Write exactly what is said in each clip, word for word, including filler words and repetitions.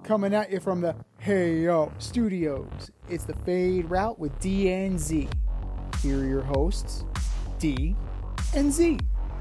Coming at you from the Hey Yo Studios. It's the Fade Route with D and Z. Here are your hosts, D and Z.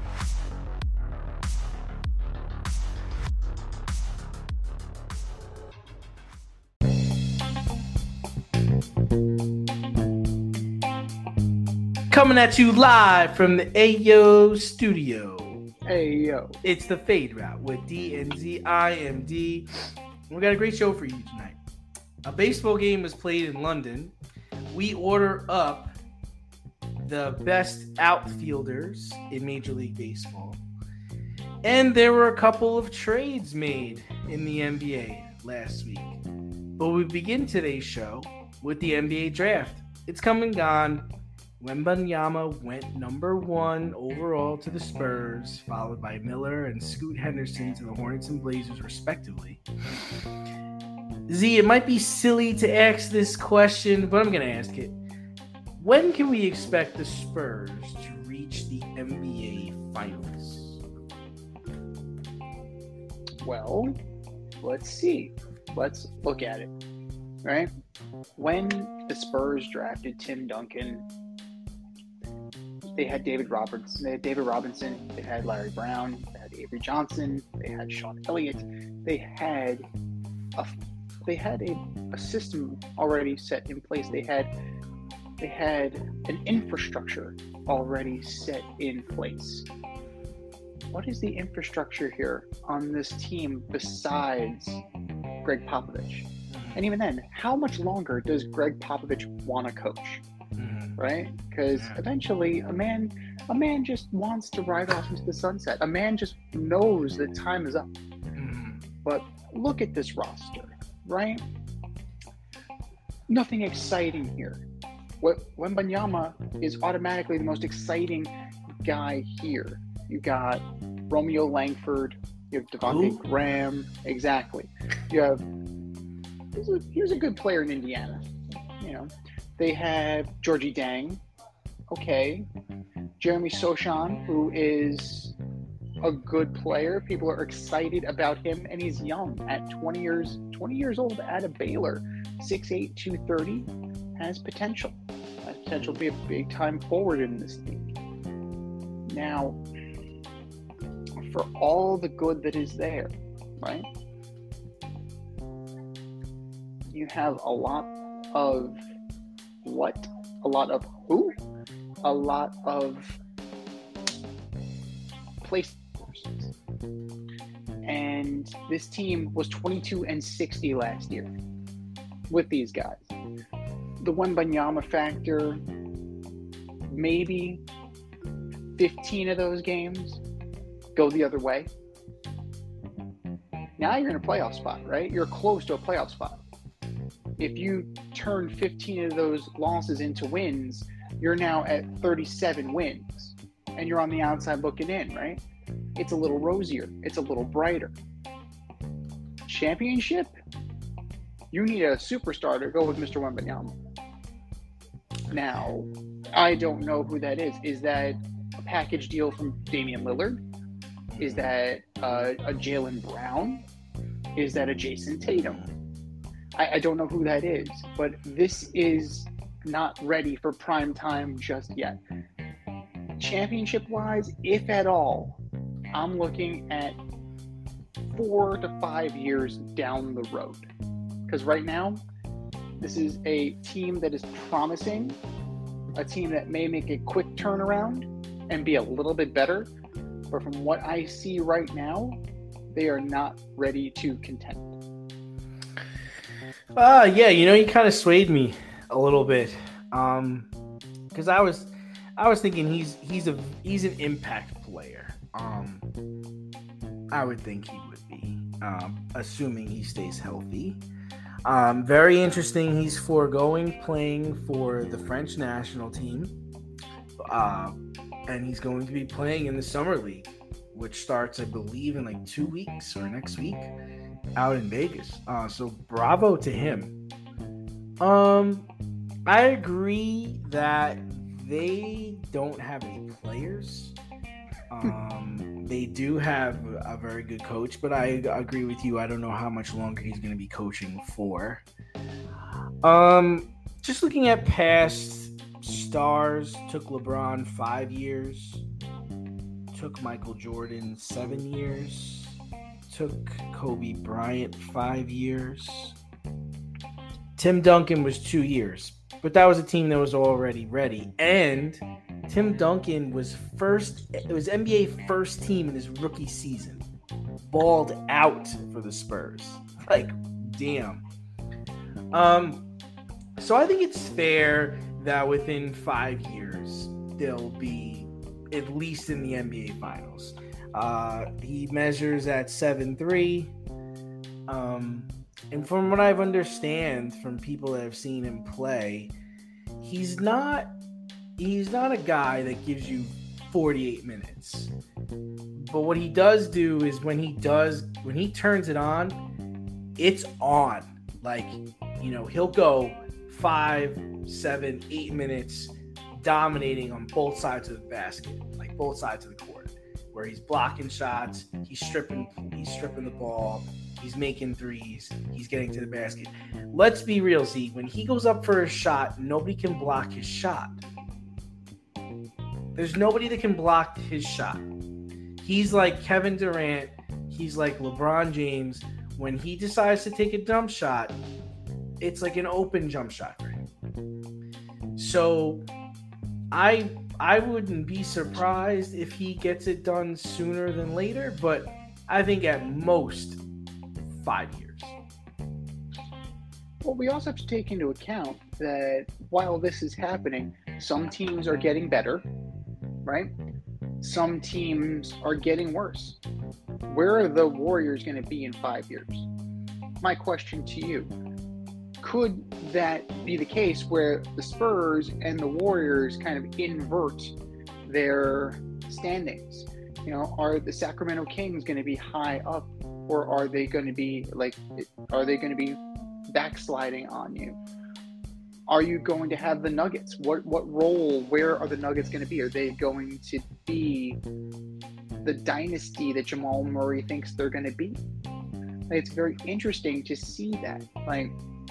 Coming at you live from the Ayo Studio. Hey yo. It's the Fade Route with D and Z. I am D. We got a great show for you tonight. A baseball game was played in London. We order up the best outfielders in Major League Baseball. And there were a couple of trades made in the N B A last week. But we begin today's show with the N B A draft. It's come and gone. Wembanyama went number one overall to the Spurs, followed by Miller and Scoot Henderson to the Hornets and Blazers, respectively. Z, it might be silly to ask this question, but I'm going to ask it. When can we expect the Spurs to reach the N B A Finals? Well, let's see. Let's look at it, right? When the Spurs drafted Tim Duncan, they had David Robertson, they had David Robinson, they had Larry Brown, they had Avery Johnson, they had Sean Elliott, they had a they had a, a system already set in place. They had they had an infrastructure already set in place. What is the infrastructure here on this team besides Greg Popovich? And even then, how much longer does Greg Popovich want to coach? Right? Because eventually a man a man just wants to ride off into the sunset. A man just knows that time is up. Mm-hmm. But look at this roster, right? Nothing exciting here. What Wembanyama is automatically the most exciting guy here. You got Romeo Langford, you have Devontae Ooh. Graham, exactly. You have he's a, he's a good player in Indiana, you know. They have Georgie Dang, okay. Jeremy Sochan, who is a good player. People are excited about him, and he's young at twenty years, twenty years old out of Baylor. six eight, two thirty, has potential. Has potential to be a big time forward in this league. Now, for all the good that is there, right? You have a lot of what? A lot of who? A lot of placeholders. And this team was twenty-two and sixty last year with these guys. The Wembanyama factor, maybe fifteen of those games go the other way. Now you're in a playoff spot, right? You're close to a playoff spot. If you turn fifteen of those losses into wins, you're now at thirty-seven wins, and you're on the outside looking in, right? It's a little rosier. It's a little brighter. Championship? You need a superstar to go with Mister Wembanyama. Now, I don't know who that is. Is that a package deal from Damian Lillard? Is that uh, a Jaylen Brown? Is that a Jason Tatum? I, I don't know who that is, but this is not ready for prime time just yet. Championship-wise, if at all, I'm looking at four to five years down the road. Because right now, this is a team that is promising, a team that may make a quick turnaround and be a little bit better. But from what I see right now, they are not ready to contend. Uh, yeah, you know, you kind of swayed me a little bit. Um, because I was, I was thinking he's he's a he's an impact player. Um, I would think he would be, um, assuming he stays healthy. Um, very interesting. He's foregoing playing for the French national team, uh, and he's going to be playing in the summer league, which starts, I believe, in like two weeks or next week, out in Vegas. Uh, so bravo to him. Um, I agree that they don't have any players. Um, they do have a very good coach, but I agree with you. I don't know how much longer he's going to be coaching for. Um, just looking at past stars, took LeBron five years, took Michael Jordan seven years, took Kobe Bryant five years. Tim Duncan was two years, but that was a team that was already ready. And Tim Duncan was first, it was N B A first team in his rookie season. Balled out for the Spurs. Like, damn. Um, so I think it's fair that within five years, they'll be at least in the N B A Finals. Uh, he measures at seven three. Um, and from what I've understand from people that have seen him play, he's not he's not a guy that gives you forty-eight minutes. But what he does do is when he does when he turns it on, it's on. Like, you know, he'll go five, seven, eight minutes dominating on both sides of the basket, like both sides of the court, where he's blocking shots, he's stripping, he's stripping the ball, he's making threes, he's getting to the basket. Let's be real, Z. When he goes up for a shot, nobody can block his shot. There's nobody that can block his shot. He's like Kevin Durant. He's like LeBron James. When he decides to take a jump shot, it's like an open jump shot for him. So I I wouldn't be surprised if he gets it done sooner than later, but I think at most five years. Well, we also have to take into account that while this is happening, some teams are getting better, right? Some teams are getting worse. Where are the Warriors going to be in five years? My question to you, could that be the case where the Spurs and the Warriors kind of invert their standings? You know, are the Sacramento Kings going to be high up, or are they going to be like, are they going to be backsliding on you? Are you going to have the Nuggets? What what role, where are the Nuggets going to be? Are they going to be the dynasty that Jamal Murray thinks they're going to be? Like, it's very interesting to see that. Like,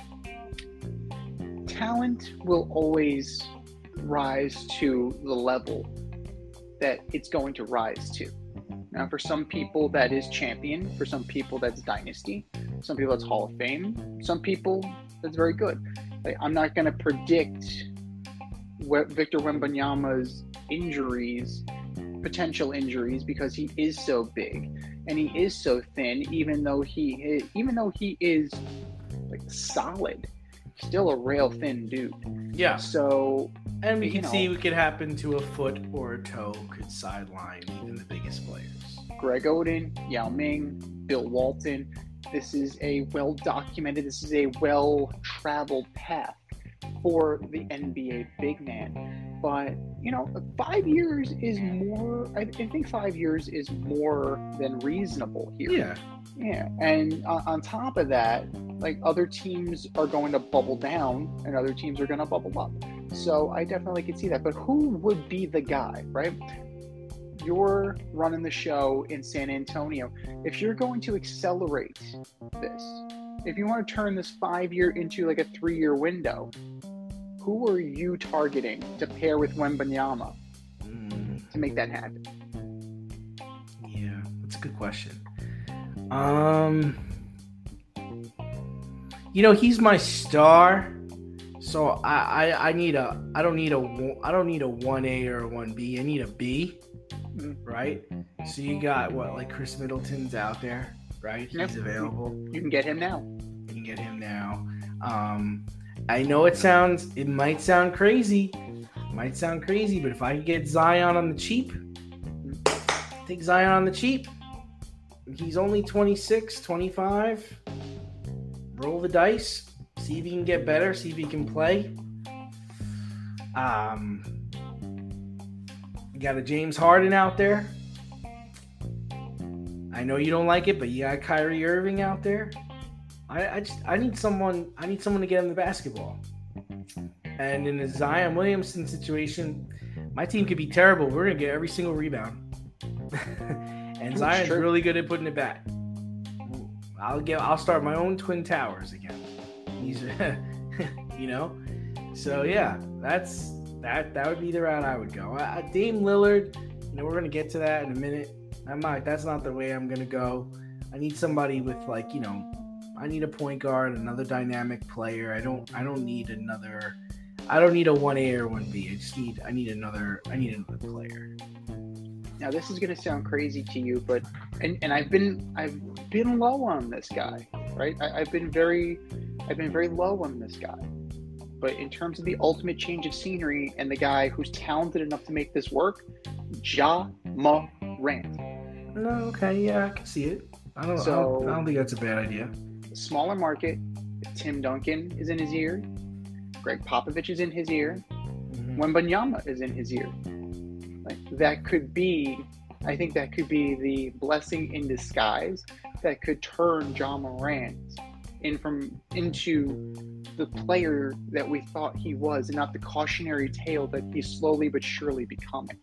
talent will always rise to the level that it's going to rise to. Now, for some people, that is champion. For some people, that's dynasty. Some people, that's Hall of Fame. Some people, that's very good. Like, I'm not going to predict what Victor Wembanyama's injuries, potential injuries, because he is so big and he is so thin. Even though he is, even though he is like solid, still a rail thin dude. Yeah. So, and we you can know, see what could happen to a foot or a toe could sideline even the biggest players. Greg Oden, Yao Ming, Bill Walton. This is a well-documented, this is a well-traveled path for the N B A big man. But, you know, five years is more, I think five years is more than reasonable here. Yeah. Yeah. And uh, on top of that, like, other teams are going to bubble down and other teams are going to bubble up. So I definitely could see that. But who would be the guy, right? You're running the show in San Antonio. If you're going to accelerate this, if you want to turn this five-year into like a three-year window, who are you targeting to pair with Wembanyama Mm, to make that happen? yeah, that's a good question. Um, you know, he's my star, so I, I I need a I don't need a I don't need a one A or a one B. I need a B. Right? So you got what, like Chris Middleton's out there, right? He's Yep. available. You can get him now. You can get him now. Um, I know it sounds, it might sound crazy, might sound crazy, but if I could get Zion on the cheap, take Zion on the cheap. He's only twenty-six, twenty-five. Roll the dice, see if he can get better, see if he can play. Um. You got a James Harden out there. I know you don't like it, but you got Kyrie Irving out there. I, I just I need someone I need someone to get him the basketball. And in the Zion Williamson situation, my team could be terrible. We're gonna get every single rebound. and Zion's really good at putting it back. I'll get. I'll start my own Twin Towers again. He's, you know, so yeah, that's that. That would be the route I would go. Uh, Dame Lillard. You know, we're gonna get to that in a minute. I'm not. That's not the way I'm gonna go. I need somebody with like, you know, I need a point guard, another dynamic player. I don't. I don't need another. I don't need a one A or one B. I just need. I need another. I need another player. Now this is gonna sound crazy to you, but and, and I've been I've been low on this guy, right? I, I've been very I've been very low on this guy. But in terms of the ultimate change of scenery and the guy who's talented enough to make this work, Ja Morant. No, okay, yeah, I can see it. I don't. So, I don't, I don't think that's a bad idea. Smaller market. Tim Duncan is in his ear. Greg Popovich is in his ear. Mm-hmm. Wembanyama is in his ear. Like, that could be, I think that could be the blessing in disguise that could turn Ja Morant in from into the player that we thought he was, and not the cautionary tale that he's slowly but surely becoming.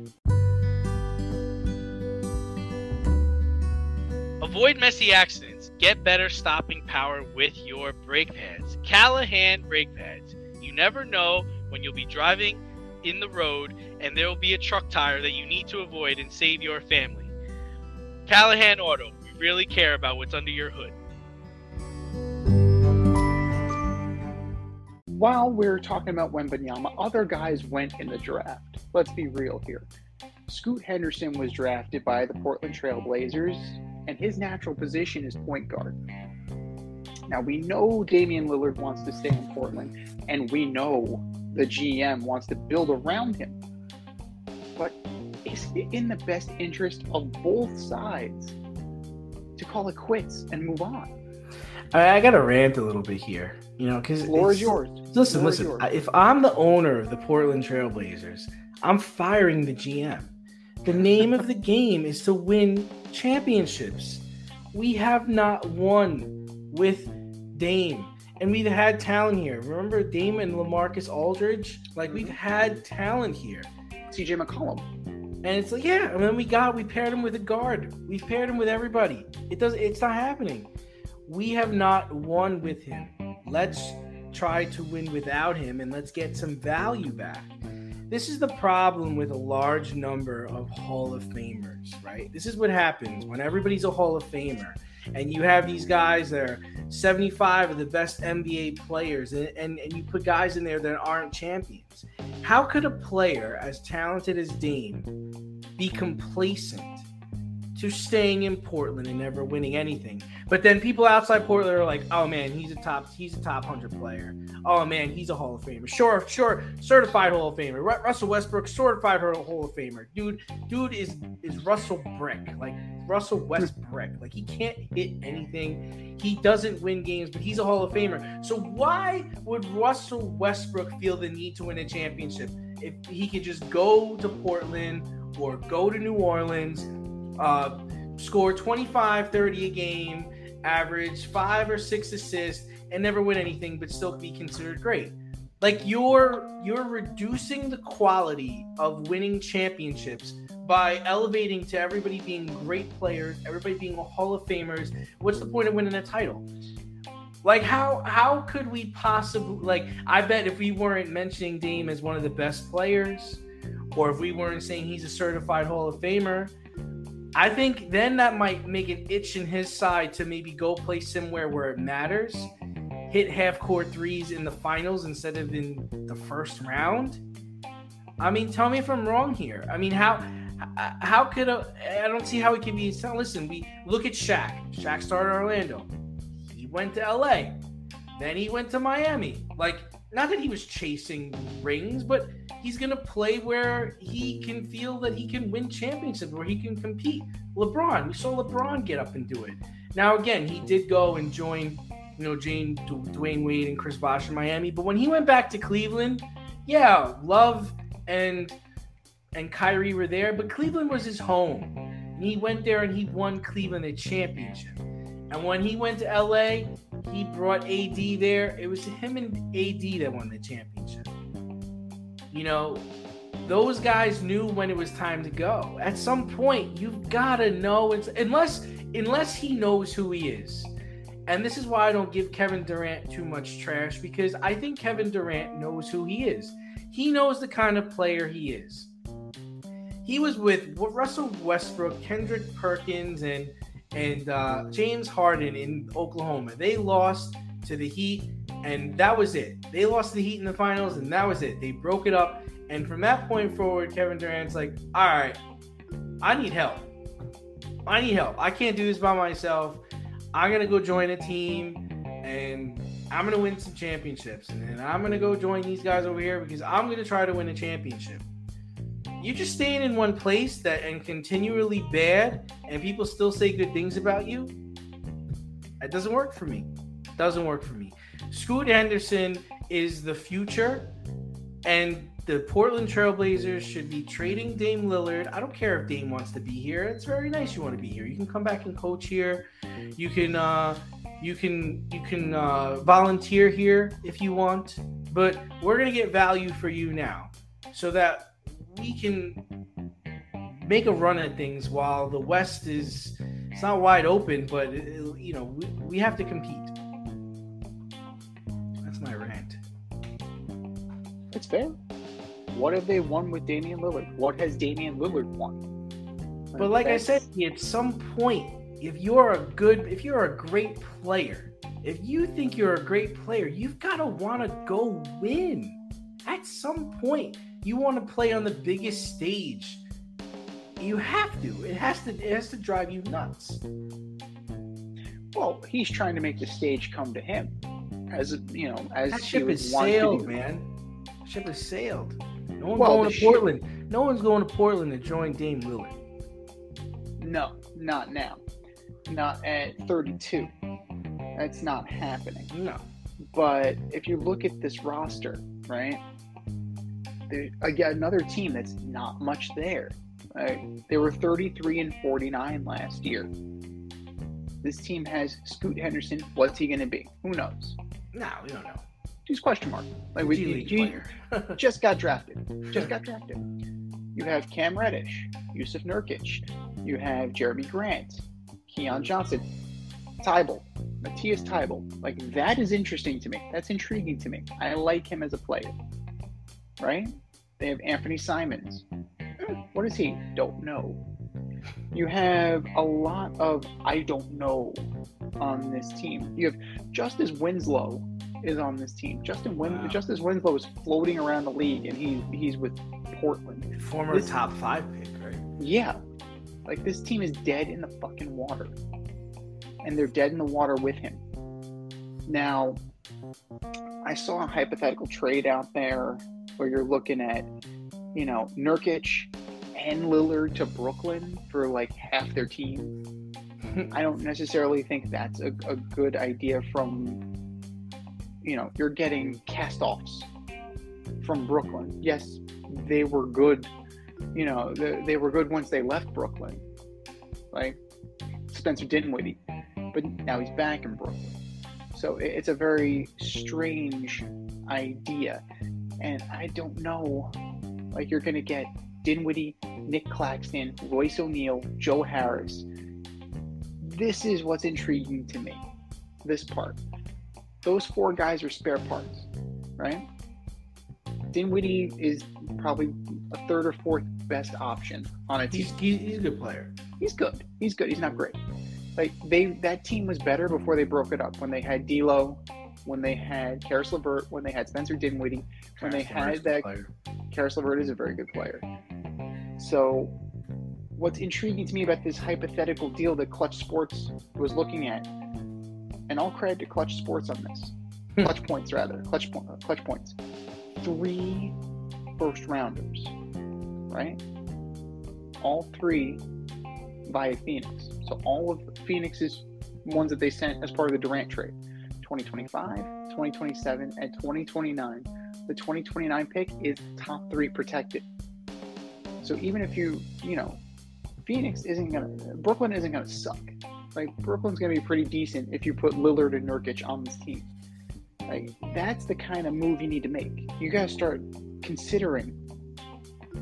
Avoid messy accidents. Get better stopping power with your brake pads. Callahan brake pads. You never know when you'll be driving in the road and there will be a truck tire that you need to avoid and save your family. Callahan Auto. We really care about what's under your hood. While we're talking about Wembanyama, other guys went in the draft. Let's be real here. Scoot Henderson was drafted by the Portland Trail Blazers, and his natural position is point guard. Now, we know Damian Lillard wants to stay in Portland, and we know the G M wants to build around him. But is it in the best interest of both sides to call it quits and move on? I, I got to rant a little bit here, you know, because floor is yours. Listen, floor listen. Yours. If I'm the owner of the Portland Trail Blazers, I'm firing the G M. The name of the game is to win championships. We have not won with Dame, and we've had talent here. Remember Dame and LaMarcus Aldridge? Like, we've had talent here. C J McCollum. And it's like, yeah, and then we got, we paired him with a guard. We've paired him with everybody. It does, it's not happening. We have not won with him. Let's try to win without him, and let's get some value back. This is the problem with a large number of Hall of Famers, right? This is what happens when everybody's a Hall of Famer, and you have these guys that are seventy-five of the best N B A players, and, and, and you put guys in there that aren't champions. How could a player as talented as Dame be complacent to staying in Portland and never winning anything? But then people outside Portland are like, oh man, he's a top he's a top one hundred player. Oh man, he's a Hall of Famer. Sure, sure, certified Hall of Famer. Ru- Russell Westbrook, certified Hall of Famer. Dude, dude is is Russell Brick. Like Russell Westbrook. Like, he can't hit anything. He doesn't win games, but he's a Hall of Famer. So why would Russell Westbrook feel the need to win a championship if he could just go to Portland or go to New Orleans, uh, score twenty-five, thirty a game, average five or six assists, and never win anything, but still be considered great? Like, you're you're reducing the quality of winning championships by elevating to everybody being great players, everybody being Hall of Famers. What's the point of winning a title? Like, how how could we possibly, like, I bet if we weren't mentioning Dame as one of the best players, or if we weren't saying he's a certified Hall of Famer, I think then that might make an itch in his side to maybe go play somewhere where it matters, hit half-court threes in the finals instead of in the first round. I mean, tell me if I'm wrong here. I mean, how how could a, I don't see how it can be. So listen, we look at Shaq. Shaq started Orlando. He went to L A. Then he went to Miami. Like, not that he was chasing rings, but he's going to play where he can feel that he can win championships, where he can compete. LeBron, we saw LeBron get up and do it. Now, again, he did go and join, you know, Jane, Dwayne Wade and Chris Bosh in Miami. But when he went back to Cleveland, yeah, Love and and Kyrie were there, but Cleveland was his home. And he went there and he won Cleveland a championship. And when he went to L A, he brought A D there. It was him and A D that won the championship. You know, those guys knew when it was time to go. At some point, you've got to know. It's, unless unless he knows who he is. And this is why I don't give Kevin Durant too much trash, because I think Kevin Durant knows who he is. He knows the kind of player he is. He was with Russell Westbrook, Kendrick Perkins, and and uh, James Harden in Oklahoma. They lost to the Heat, and that was it. They lost to the Heat in the finals, and that was it. They broke it up. And from that point forward, Kevin Durant's like, all right, I need help. I need help. I can't do this by myself. I'm going to go join a team, and I'm going to win some championships. And then I'm going to go join these guys over here because I'm going to try to win a championship. You just staying in one place that and continually bad, and people still say good things about you, that doesn't work for me. Doesn't work for me. Scoot Henderson is the future, and the Portland Trailblazers should be trading Dame Lillard. I don't care if Dame wants to be here. It's very nice you want to be here. You can come back and coach here. You can uh, you can you can uh, volunteer here if you want. But we're gonna get value for you now, so that we can make a run at things while the West is it's not wide open, but it, you know we, we have to compete. That's my rant. It's fair. What have they won with Damian Lillard? What has Damian Lillard won? But like I said, at some point, if you're a good, if you're a great player, if you think you're a great player, you've got to want to go win. At some point, you want to play on the biggest stage. You have to. It has to. It has to drive you nuts. Well, he's trying to make the stage come to him, as you know, as that he ship would has want sailed, to do. man. That ship has sailed. No one's Well, going the to ship- Portland. No one's going to Portland to join Dame Lillard. No, not now. Not at thirty-two. That's not happening. No. But if you look at this roster, right? There, again, another team that's not much there. Right? They were thirty-three and forty-nine last year. This team has Scoot Henderson. What's he going to be? Who knows? No, we don't know. He's question mark. Like we G League G- player. just got drafted. Just got drafted. You have Cam Reddish, Yusuf Nurkic. You have Jeremy Grant, Keon Johnson, Tybalt, Matthias Tybalt. Like, that is interesting to me. That's intriguing to me. I like him as a player. Right? They have Anthony Simons. What is he? Don't know. You have a lot of I don't know on this team. You have Justice Winslow is on this team. Justin Win- Wow. Justice Winslow is floating around the league, and he's he's with Portland. Former This- top five pick, right? Yeah, like this team is dead in the fucking water, and they're dead in the water with him. Now, I saw a hypothetical trade out there where you're looking at, you know, Nurkic and Lillard to Brooklyn for like half their team. I don't necessarily think that's a, a good idea from, you know, you're getting cast-offs from Brooklyn. Yes, they were good, you know, they, they were good once they left Brooklyn. Like Spencer Dinwiddie, but now he's back in Brooklyn. So it, it's a very strange idea. And I don't know, like you're going to get Dinwiddie, Nick Claxton, Royce O'Neal, Joe Harris. This is what's intriguing to me, this part. Those four guys are spare parts, right? Dinwiddie is probably a third or fourth best option on a team. He's, he's he's a good player. He's good. He's good. He's not great. Like they, that team was better before they broke it up. When they had D'Lo, when they had Karis LeVert, when they had Spencer Dinwiddie, when they had that. Karis LeVert is a very good player. So, what's intriguing to me about this hypothetical deal that Clutch Sports was looking at, and all credit to Clutch Sports on this, Clutch Points rather, Clutch po- uh, Clutch Points, three first rounders, right? All three via Phoenix. So all of Phoenix's ones that they sent as part of the Durant trade, twenty twenty-five, twenty twenty-seven, and twenty twenty-nine. The twenty twenty-nine pick is top three protected. So even if you, you know, Phoenix isn't going to, Brooklyn isn't going to suck. Like, Brooklyn's going to be pretty decent if you put Lillard and Nurkic on this team. Like, that's the kind of move you need to make. You got to start considering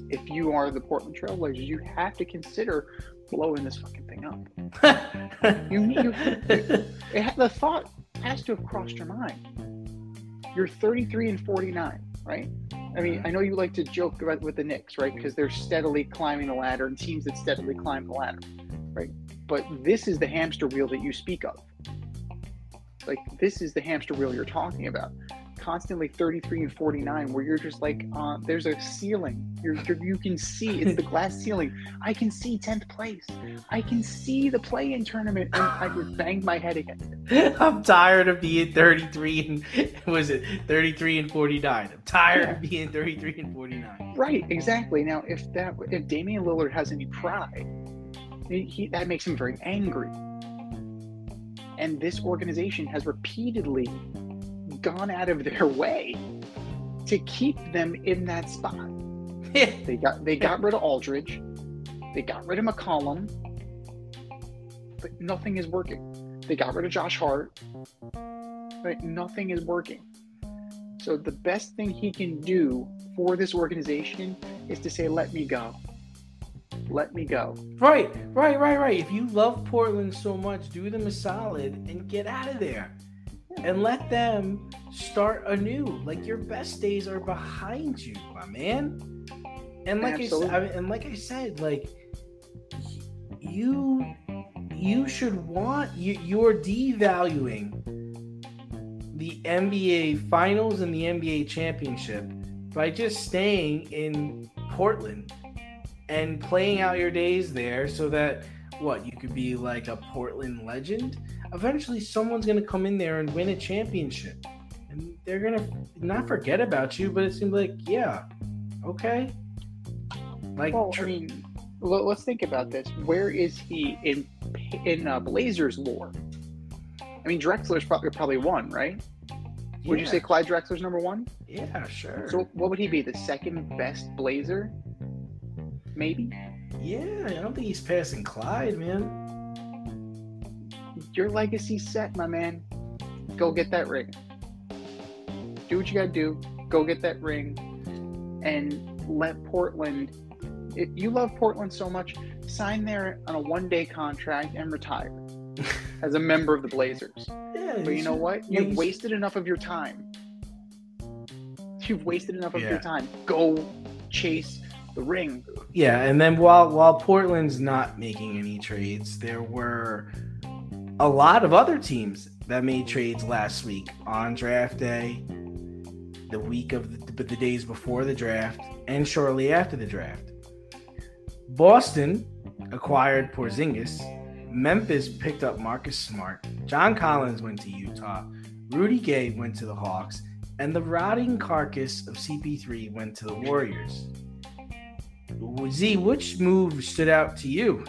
if you are the Portland Trailblazers, you have to consider blowing this fucking thing up. you, you, it, the thought has to have crossed your mind. You're thirty-three and forty-nine, right? I mean, I know you like to joke about with the Knicks, right? Because they're steadily climbing the ladder, and teams that steadily climb the ladder, right? But this is the hamster wheel that you speak of. Like, this is the hamster wheel you're talking about. Constantly thirty-three and forty-nine, where you're just like, uh, there's a ceiling. You're, you're, you can see, it's the glass ceiling. I can see tenth place. I can see the play-in tournament, and I would bang my head against it. I'm tired of being thirty-three and, was it thirty-three and forty-nine? I'm tired yeah. of being thirty-three and forty-nine. Right, exactly. Now, if that, if Damian Lillard has any pride, he, he, that makes him very angry. And this organization has repeatedly gone out of their way to keep them in that spot. they got they got rid of Aldridge, they got rid of McCollum, but nothing is working. They got rid of Josh Hart, but nothing is working. So the best thing he can do for this organization is to say, "Let me go. Let me go." Right, right, right, right. If you love Portland so much, do them a solid and get out of there. And let them start anew. Like, your best days are behind you, my man. And like Absolutely. I said, and like I said, like you, you should want you. You're devaluing the N B A Finals and the N B A championship by just staying in Portland and playing out your days there, so that what you could be like a Portland legend. Eventually, someone's going to come in there and win a championship. And they're going to not forget about you, but it seems like, yeah, okay. Like, well, I mean, let's think about this. Where is he in in uh, Blazers lore? I mean, Drexler's probably, probably one, right? Would yeah. you say Clyde Drexler's number one? Yeah, sure. So what would he be? The second best Blazer? Maybe? Yeah, I don't think he's passing Clyde, man. Your legacy's set, my man. Go get that ring. Do what you gotta do. Go get that ring. And let Portland, if you love Portland so much, sign there on a one-day contract and retire as a member of the Blazers. Yeah, but you know should, what? You've wasted enough of your time. You've wasted enough of yeah. your time. Go chase the ring. Yeah, and then while while Portland's not making any trades, there were a lot of other teams that made trades last week on draft day, the week of the, the days before the draft, and shortly after the draft. Boston acquired Porzingis. Memphis picked up Marcus Smart. John Collins went to Utah. Rudy Gay went to the Hawks. And the rotting carcass of C P three went to the Warriors. Z, which move stood out to you?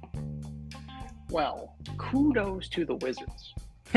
Well, kudos to the Wizards.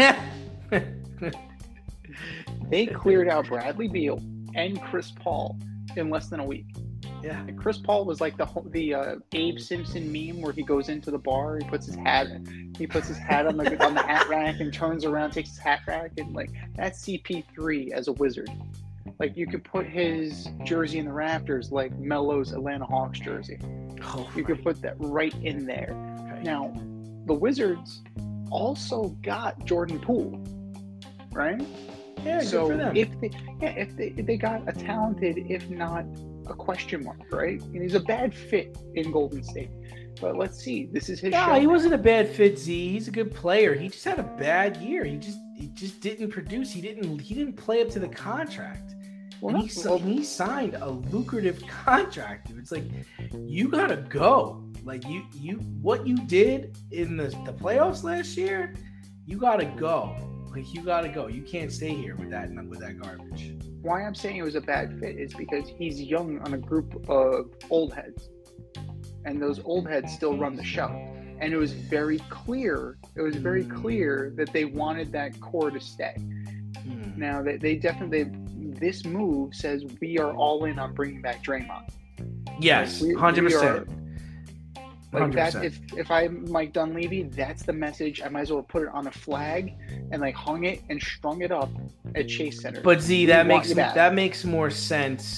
They cleared out Bradley Beal and Chris Paul in less than a week. Yeah. And Chris Paul was like the the uh, Abe Simpson meme where he goes into the bar, he puts his hat, he puts his hat on the on the hat rack and turns around, takes his hat rack, and like that's C P three as a Wizard. Like, you could put his jersey in the rafters like Melo's Atlanta Hawks jersey. Oh, you could put that right in there. Okay. Now, the Wizards also got Jordan Poole, right? Yeah, so good for them. if they, yeah, if they, if they got a talented, if not a question mark, right? And he's a bad fit in Golden State. But let's see. This is his no, show. he wasn't a bad fit, Z. He's a good player. He just had a bad year. He just he just didn't produce. He didn't he didn't play up to the contract. Well, and, he, well, and he signed a lucrative contract. It's like, you gotta go. Like, you you what you did in the, the playoffs last year, you gotta go. Like, you gotta go. You can't stay here with that with that garbage. Why I'm saying it was a bad fit is because he's young on a group of old heads. And those old heads still run the show. And it was very clear, it was very clear that they wanted that core to stay. Hmm. Now, they, they definitely, this move says we are all in on bringing back Draymond. Yes, Like, we- one hundred percent. we are- one Like hundred that, percent. if if I'm Mike Dunleavy, that's the message. I might as well put it on a flag and like hung it and strung it up at Chase Center. But Z, We that want makes you back. that makes more sense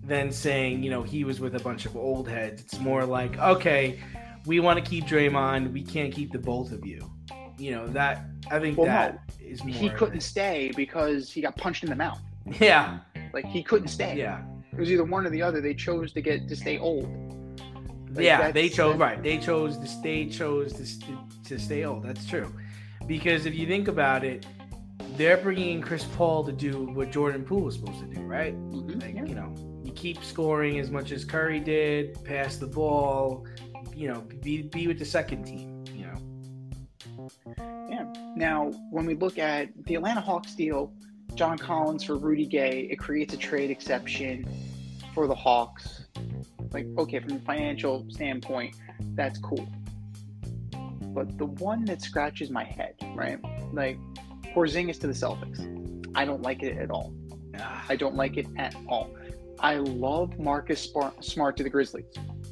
than saying, you know, he was with a bunch of old heads. It's more like, okay, we want to keep Draymond. We can't keep the both of you. You know, that I think Well, that no, is more. he couldn't stay because he got punched in the mouth. Yeah. Like, he couldn't stay. Yeah. It was either one or the other. They chose to get to stay old. Like, yeah, they that's- chose that- right. They chose to stay. Chose to st- to stay old. That's true. Because if you think about it, they're bringing in Chris Paul to do what Jordan Poole was supposed to do, right? Mhm, Like, yeah. you know, you keep scoring as much as Curry did, pass the ball, you know, be be with the second team, you know. Yeah. Now, when we look at the Atlanta Hawks deal, John Collins for Rudy Gay, it creates a trade exception for the Hawks. Like, okay, from a financial standpoint, that's cool. But the one that scratches my head, right? Like, Porzingis to the Celtics. I don't like it at all. I don't like it at all. I love Marcus Spar- Smart to the Grizzlies.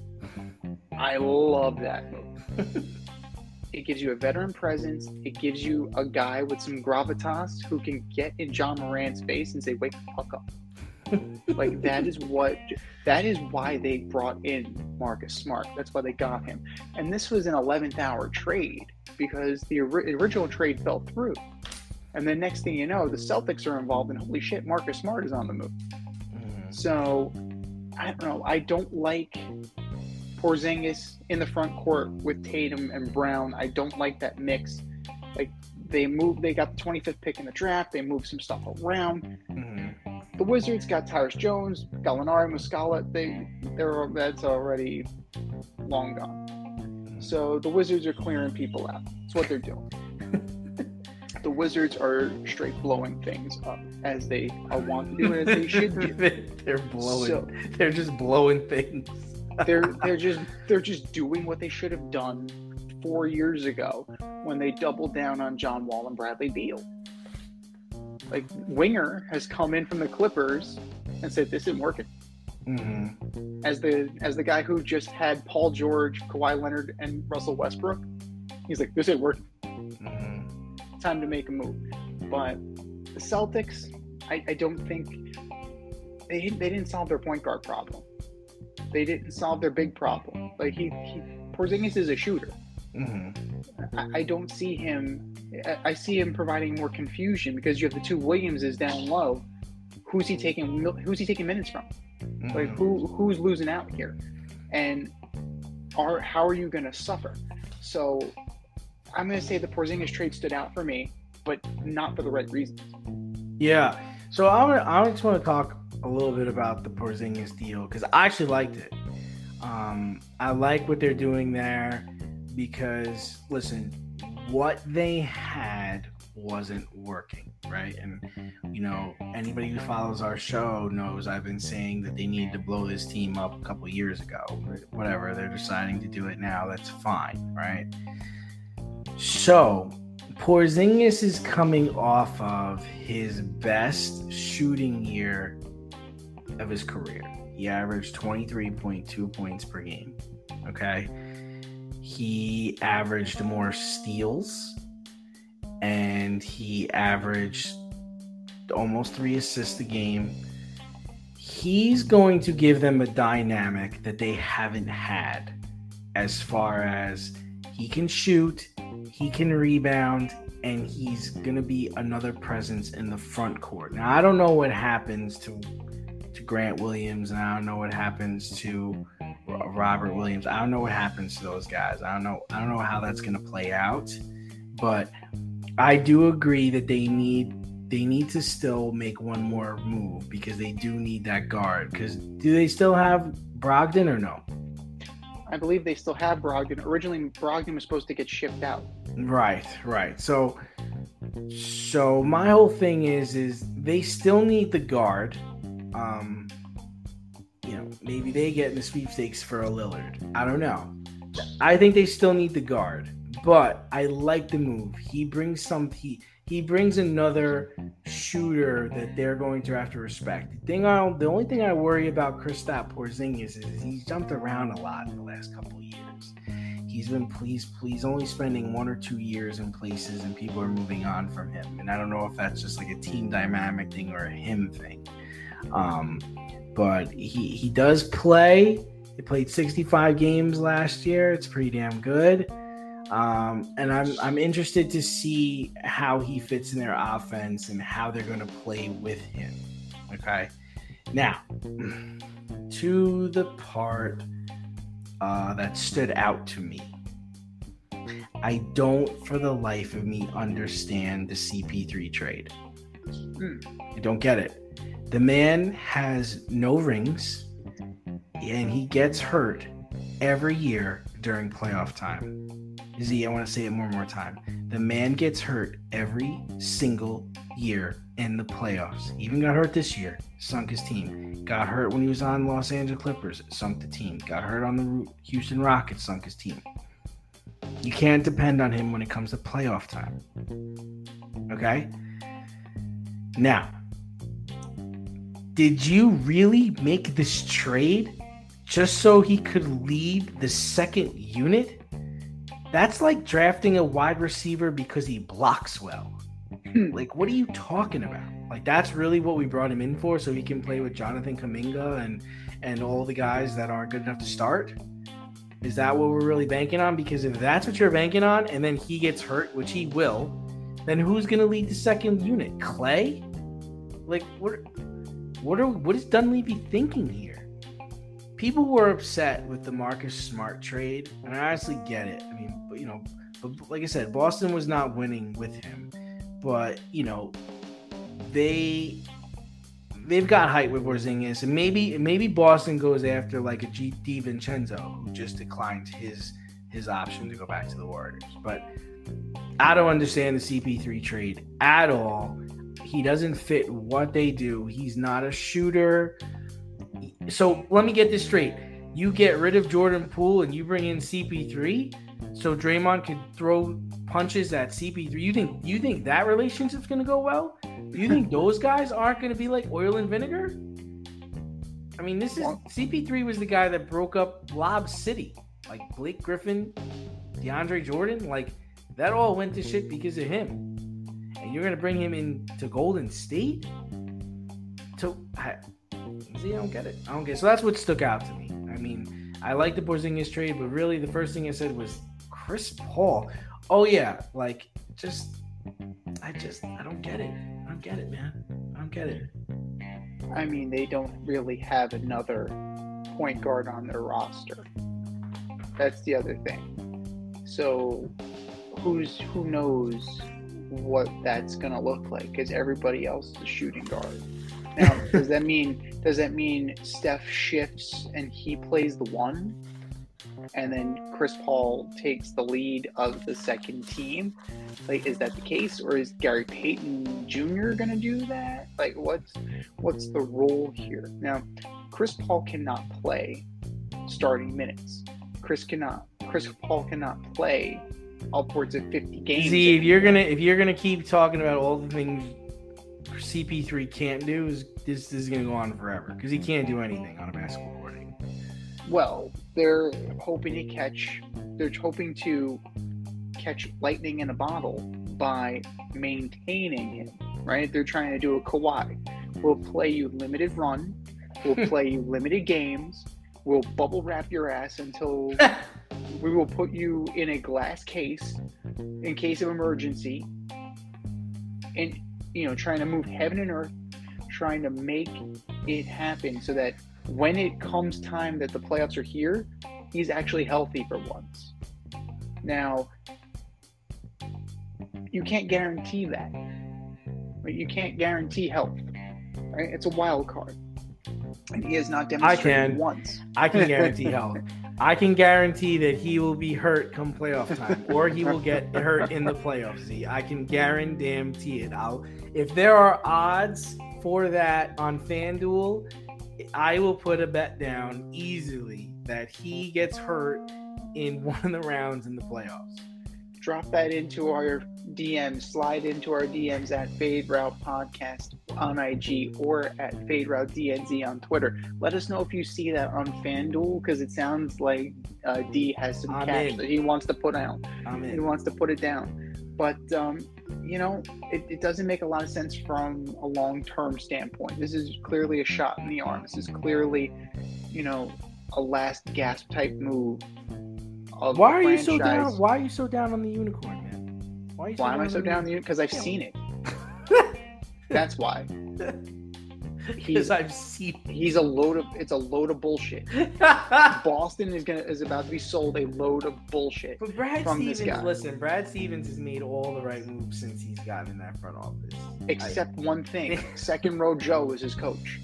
I love that move. It gives you a veteran presence. It gives you a guy with some gravitas who can get in John Morant's face and say, wake the fuck up. Like, that is what, that is why they brought in Marcus Smart. That's why they got him. And this was an eleventh hour trade because the ori- original trade fell through. And then next thing you know, the Celtics are involved and holy shit, Marcus Smart is on the move. Mhm. So, I don't know. I don't like Porzingis in the front court with Tatum and Brown. I don't like that mix. Like, they moved, they got the twenty-fifth pick in the draft. They moved some stuff around. Mhm. The Wizards got Tyrese Jones, Gallinari, Muscala. They, they're that's already long gone. So the Wizards are clearing people out. That's what they're doing. The Wizards are straight blowing things up as they are wont to do, as they should do. They're blowing. So- They're just blowing things. They're they're just they're just doing what they should have done four years ago when they doubled down on John Wall and Bradley Beal. Like, Winger has come in from the Clippers and said this isn't working. Mm-hmm. As the as the guy who just had Paul George, Kawhi Leonard, and Russell Westbrook, he's like, this ain't working. Mm-hmm. Time to make a move. But the Celtics, I, I don't think they they didn't solve their point guard problem. They didn't solve their big problem. Like, he, he Porzingis is a shooter. Mm-hmm. I, I don't see him. I, I see him providing more confusion because you have the two Williamses down low. Who's he taking? Who's he taking minutes from? Mm-hmm. Like, who who's losing out here? And are how are you going to suffer? So I'm going to say the Porzingis trade stood out for me, but not for the right reasons. Yeah. So I want I just want to talk a little bit about the Porzingis deal because I actually liked it. Um, I like what they're doing there because, listen, what they had wasn't working, right? And, you know, anybody who follows our show knows I've been saying that they needed to blow this team up a couple years ago. Whatever, they're deciding to do it now. That's fine, right? So, Porzingis is coming off of his best shooting year of his career. He averaged twenty-three point two points per game. Okay. He averaged more steals and he averaged almost three assists a game. He's going to give them a dynamic that they haven't had as far as he can shoot, he can rebound, and he's going to be another presence in the front court. Now, I don't know what happens to to Grant Williams, and I don't know what happens to Robert Williams. I don't know what happens to those guys. I don't know. I don't know how that's going to play out, but I do agree that they need they need to still make one more move because they do need that guard. Because do they still have Brogdon or no? I believe they still have Brogdon. Originally, Brogdon was supposed to get shipped out. Right, right. So, so my whole thing is, is they still need the guard. Um, you know, maybe they get in the sweepstakes for a Lillard. I don't know. I think they still need the guard, but I like the move. He brings some. He he brings another shooter that they're going to have to respect. The thing I, the only thing I worry about Kristaps Porzingis is he's jumped around a lot in the last couple of years. He's been pleased, please only spending one or two years in places, and people are moving on from him. And I don't know if that's just like a team dynamic thing or a him thing. Um, but he he does play. He played sixty-five games last year. It's pretty damn good. Um, and I'm I'm interested to see how he fits in their offense and how they're going to play with him. Okay. Now, to the part uh, that stood out to me. I don't, for the life of me, understand the C P three trade. I don't get it. The man has no rings, and he gets hurt every year during playoff time. Z, I want to say it one more time. The man gets hurt every single year in the playoffs. Even got hurt this year, sunk his team. Got hurt when he was on Los Angeles Clippers, sunk the team. Got hurt on the Houston Rockets, sunk his team. You can't depend on him when it comes to playoff time. Okay? Now, did you really make this trade just so he could lead the second unit? That's like drafting a wide receiver because he blocks well. Like, what are you talking about? Like, that's really what we brought him in for, so he can play with Jonathan Kuminga and, and all the guys that aren't good enough to start? Is that what we're really banking on? Because if that's what you're banking on, and then he gets hurt, which he will, then who's going to lead the second unit? Clay? Like, what? What are? What is Dunleavy thinking here? People were upset with the Marcus Smart trade, and I honestly get it. I mean, you know, but like I said, Boston was not winning with him, but you know, they. They've got height with Porzingis, and maybe maybe Boston goes after like a G. DiVincenzo, who just declined his his option to go back to the Warriors. But I don't understand the C P three trade at all. He doesn't fit what they do. He's not a shooter. So let me get this straight. You get rid of Jordan Poole and you bring in C P three so Draymond could throw punches at C P three. You think you think that relationship's going to go well? Do you think those guys aren't going to be like oil and vinegar? I mean, this is C P three was the guy that broke up Lob City. Like Blake Griffin, DeAndre Jordan, like that all went to shit because of him. And you're going to bring him into Golden State? To I, see, I don't get it. I don't get it. So that's what stuck out to me. I mean, I like the Porzingis trade, but really the first thing I said was Chris Paul. Oh yeah, like just I just I don't get it. I don't get it, man. I don't get it. I mean, they don't really have another point guard on their roster. That's the other thing. So who's who knows what that's gonna look like? Because everybody else is a shooting guard. Now, does that mean does that mean Steph shifts and he plays the one, and then Chris Paul takes the lead of the second team? Like, is that the case, or is Gary Payton Junior gonna do that? Like, what's what's the role here? Now, Chris Paul cannot play starting minutes. Chris cannot. Chris Paul cannot play upwards of fifty games. See, if you're gonna if you're gonna keep talking about all the things C P three can't do, is this, this is gonna go on forever because he can't do anything on a basketball court. Well, they're hoping to catch. They're hoping to catch lightning in a bottle by maintaining him. Right? They're trying to do a Kawhi. We'll play you limited run. We'll play you limited games. We'll bubble wrap your ass until we will put you in a glass case in case of emergency. And, you know, trying to move heaven and earth, trying to make it happen so that when it comes time that the playoffs are here, he's actually healthy for once. Now, you can't guarantee that. Right? You can't guarantee health. Right? It's a wild card. And he has not demonstrated I can. once. I can guarantee health. I can guarantee that he will be hurt come playoff time, or he will get hurt in the playoffs. Z. I can guarantee it. I'll, if there are odds for that on FanDuel, I will put a bet down easily that he gets hurt in one of the rounds in the playoffs. Drop that into our D Ms. Slide into our D Ms at Fade Route Podcast on I G or at Fade Route D N Z on Twitter. Let us know if you see that on FanDuel, because it sounds like uh, D has some I'm cash in. that he wants to put out. I'm in. He wants to put it down. But um, you know, it, it doesn't make a lot of sense from a long-term standpoint. This is clearly a shot in the arm. This is clearly, you know, a last gasp type move. Of Why are you franchise. so down? Why are you so down on the unicorn, man? Why, are you so Why am I on so the down on the unicorn? Because I've Yeah. seen it. That's why. Because He's I've seen he's a load of it's a load of bullshit. it. Boston is gonna is about to be sold a load of bullshit. But Brad from this Stevens, guy. listen, Brad Stevens has made all the right moves since he's gotten in that front office. Except one thing. Second row Joe is his coach.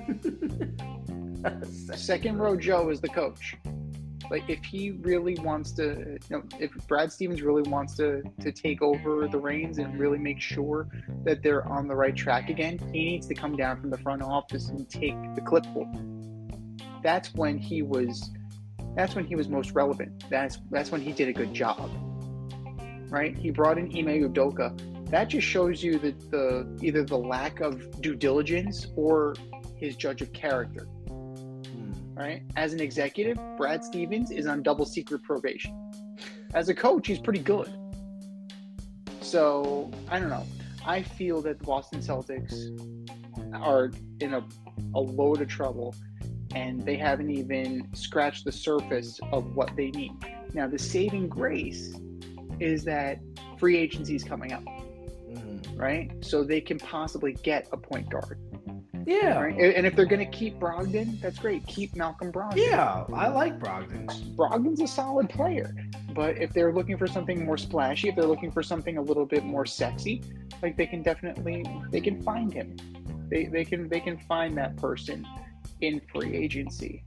I- Second row Joe is the coach. Like if he really wants to, you know, if Brad Stevens really wants to to take over the reins and really make sure that they're on the right track again, he needs to come down from the front office and take the clipboard. That's when he was. That's when he was most relevant. That's that's when he did a good job. Right? He brought in Ime Udoka. That just shows you that the either the lack of due diligence or his judge of character. Right? As an executive, Brad Stevens is on double secret probation. As a coach, he's pretty good. So, I don't know. I feel that the Boston Celtics are in a, a load of trouble, and they haven't even scratched the surface of what they need. Now, the saving grace is that free agency is coming up, Mhm. right? So they can possibly get a point guard. Yeah. Right? And if they're going to keep Brogdon, that's great. Keep Malcolm Brogdon. Yeah, I like Brogdon. Brogdon's a solid player. But if they're looking for something more splashy, if they're looking for something a little bit more sexy, like they can definitely they can find him. They they can they can find that person in free agency.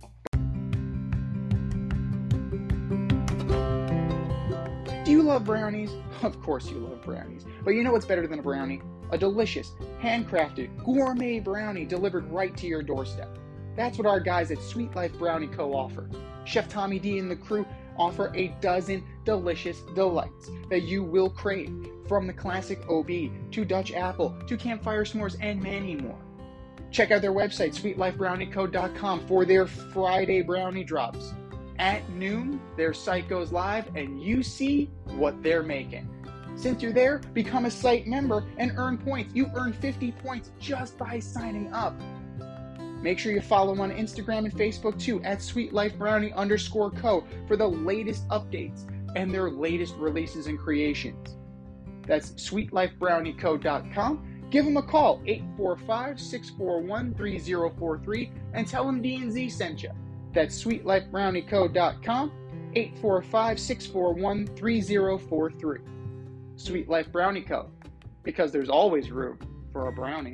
Do you love brownies? Of course you love brownies. But you know what's better than a brownie? A delicious, handcrafted, gourmet brownie delivered right to your doorstep. That's what our guys at Sweet Life Brownie Co. offer. Chef Tommy D and the crew offer a dozen delicious delights that you will crave, from the classic O B to Dutch apple to campfire s'mores and many more. Check out their website, sweet life brownie co dot com, for their Friday brownie drops. At noon, their site goes live and you see what they're making. Since you're there, become a site member and earn points. You earn fifty points just by signing up. Make sure you follow them on Instagram and Facebook too, at sweetlifebrownie underscore co, for the latest updates and their latest releases and creations. That's sweet life brownie co dot com. Give them a call, eight four five, six four one, three zero four three, and tell them D and Z sent you. That's sweet life brownie co dot com, eight four five, six four one, three zero four three. Sweet Life Brownie Co. Because there's always room for a brownie.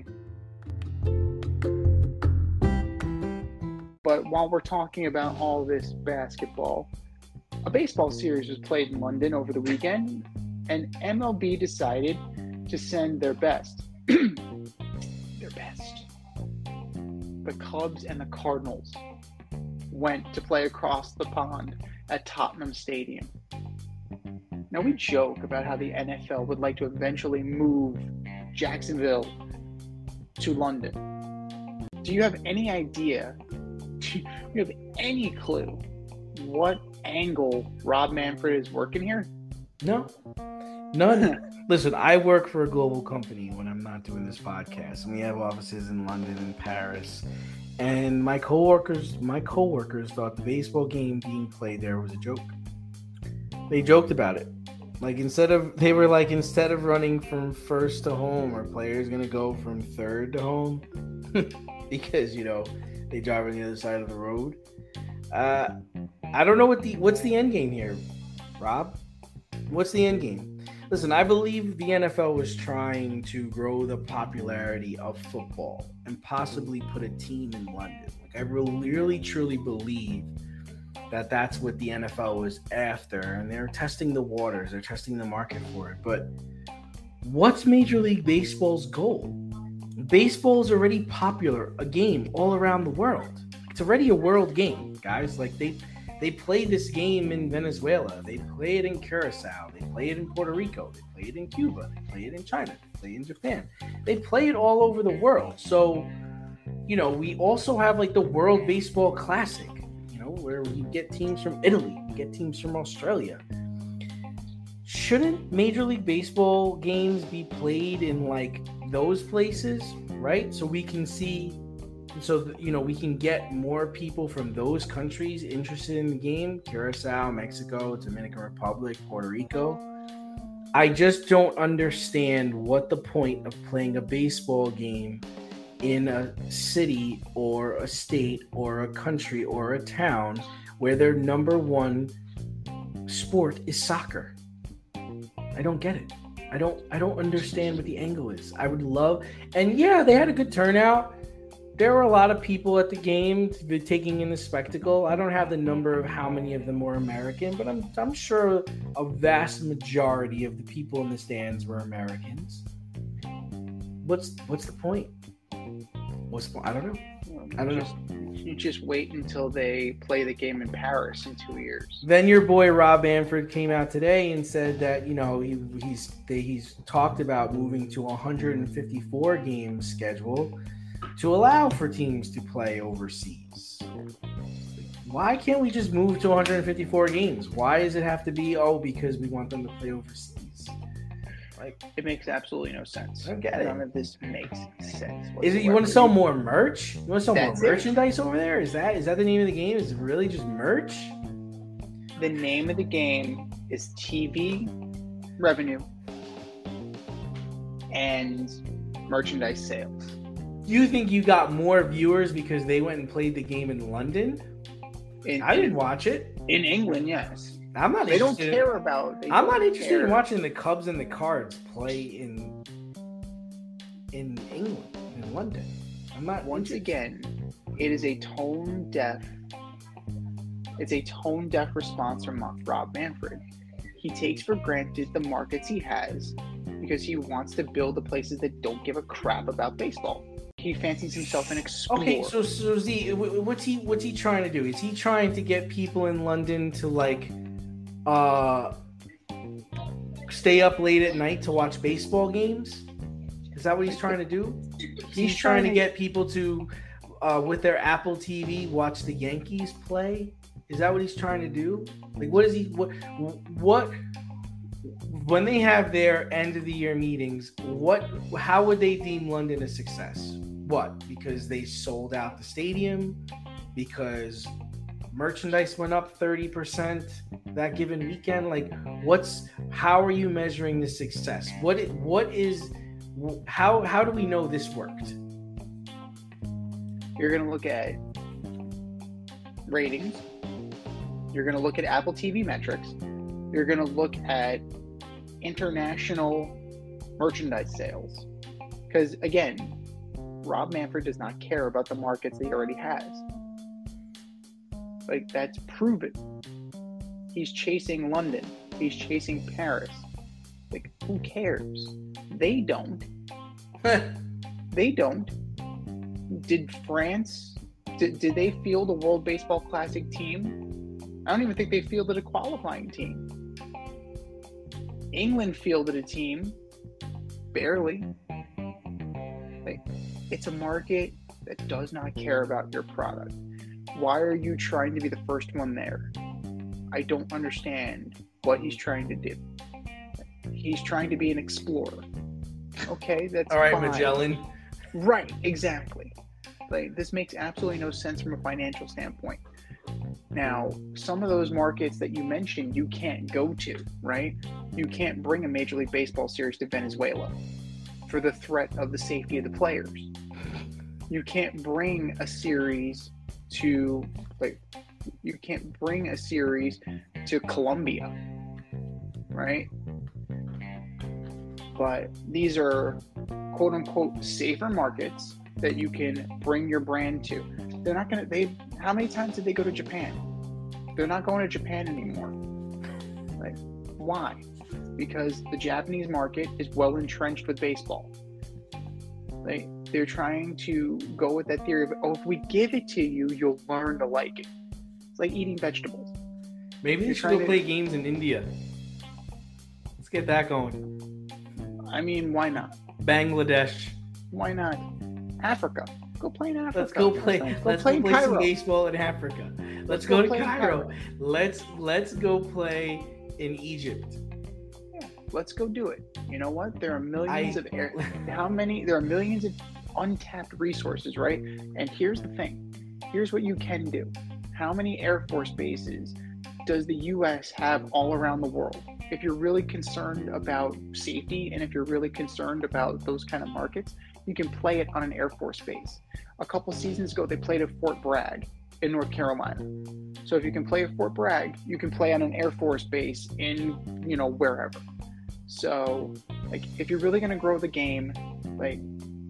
But while we're talking about all this basketball, a baseball series was played in London over the weekend, and M L B decided to send their best. their best. The Cubs and the Cardinals went to play across the pond at Tottenham Stadium. Now, we joke about how the N F L would like to eventually move Jacksonville to London. Do you have any idea, do you have any clue what angle Rob Manfred is working here? No. None. Listen, I work for a global company when I'm not doing this podcast, and we have offices in London and Paris. And my coworkers, my coworkers thought the baseball game being played there was a joke. They joked about it. Like, instead of, they were like, instead of running from first to home, our players going to go from third to home? Because, you know, they drive on the other side of the road. Uh, I don't know what the, what's the end game here, Rob? What's the end game? Listen, I believe the N F L was trying to grow the popularity of football and possibly put a team in London. Like, I really, really, truly believe that that's what the N F L was after, and they're testing the waters, they're testing the market for it. But what's Major League Baseball's goal? Baseball is already popular, a game all around the world. It's already a world game, guys. Like, they they play this game in Venezuela, they play it in Curacao, they play it in Puerto Rico, they play it in Cuba, they play it in China, they play it in Japan. They play it all over the world. So, you know, we also have like the World Baseball Classic, where we get teams from Italy, we get teams from Australia. shouldn't Major League Baseball games be played in like those places, right? So we can see, so you know, we can get more people from those countries interested in the game: Curacao, Mexico, Dominican Republic, Puerto Rico. I just don't understand what the point of playing a baseball game in a city or a state or a country or a town where their number one sport is soccer. I don't get it. I don't I don't understand what the angle is. I would love, and yeah, they had a good turnout. There were a lot of people at the game taking in the spectacle. I don't have the number of how many of them were American, but I'm I'm sure a vast majority of the people in the stands were Americans. What's what's the point? What's the point? I don't know. I don't just, know. You just wait until they play the game in Paris in two years. Then your boy Rob Manfred came out today and said that, you know, he, he's they, he's talked about moving to a one hundred fifty-four game schedule to allow for teams to play overseas. Why can't we just move to one hundred fifty-four games? Why does it have to be, oh, because we want them to play overseas? Like, it makes absolutely no sense. I don't get it. None of this makes sense. Is it you want to sell more merch? You want to sell That's more it. merchandise over there? Is that is that the name of the game? Is it really just merch? The name of the game is T V revenue and merchandise sales. You think you got more viewers because they went and played the game in London? In, I didn't in, watch it. in England, yes. I'm not. They don't interested care in, about. They I'm don't not interested care. in watching the Cubs and the Cards play in in England, in London. I'm not. Once interested. again, it is a tone deaf. It's a tone deaf response from Rob Manfred. He takes for granted the markets he has because he wants to build the places that don't give a crap about baseball. He fancies himself an explorer. Okay, so so Z, what's he what's he trying to do? Is he trying to get people in London to like uh stay up late at night to watch baseball games? Is that what he's trying to do? He's, he's trying, trying to get people to uh with their Apple T V watch the Yankees play? Is that what he's trying to do? Like, what is he what what when they have their end of the year meetings, what how would they deem London a success? What? Because they sold out the stadium? Because merchandise went up thirty percent that given weekend? Like, what's how are you measuring the success? What it, what is how how do we know this worked? You're going to look at ratings. You're going to look at Apple T V metrics. You're going to look at international merchandise sales. Because again, Rob Manfred does not care about the markets that he already has. Like, that's proven. He's chasing London. He's chasing Paris. Like, who cares? They don't. They don't. Did France, did, did they field a World Baseball Classic team? I don't even think they fielded a qualifying team. England fielded a team. Barely. Like, it's a market that does not care about your product. Why are you trying to be the first one there? I don't understand what he's trying to do. He's trying to be an explorer. Okay, that's all right, fine. Magellan. Right, exactly. Like, this makes absolutely no sense from a financial standpoint. Now, some of those markets that you mentioned, you can't go to, right? You can't bring a Major League Baseball series to Venezuela for the threat of the safety of the players. You can't bring a series to, like, you can't bring a series to Colombia, right? But these are quote unquote safer markets that you can bring your brand to. They're not going to, they, how many times did they go to Japan? They're not going to Japan anymore. Like, why? Because the Japanese market is well entrenched with baseball. Like, they're trying to go with that theory of, oh, if we give it to you, you'll learn to like it. It's like eating vegetables. Maybe they You're should trying go to- play games in India. Let's get that going. I mean, why not? Bangladesh. Why not? Africa. Go play in Africa. Let's go play. Go Let's play go in play some Cairo. baseball in Africa. Let's, Let's go, go to play in Cairo. Cairo. Let's let's go play in Egypt. Let's go do it. You know what? There are millions I- of air. How many? There are millions of untapped resources, right? And here's the thing. Here's what you can do. How many Air Force bases does the U S have all around the world? If you're really concerned about safety and if you're really concerned about those kind of markets, you can play it on an Air Force base. A couple seasons ago, they played at Fort Bragg in North Carolina. So if you can play at Fort Bragg, you can play on an Air Force base in, you know, wherever. So, like, if you're really going to grow the game, like,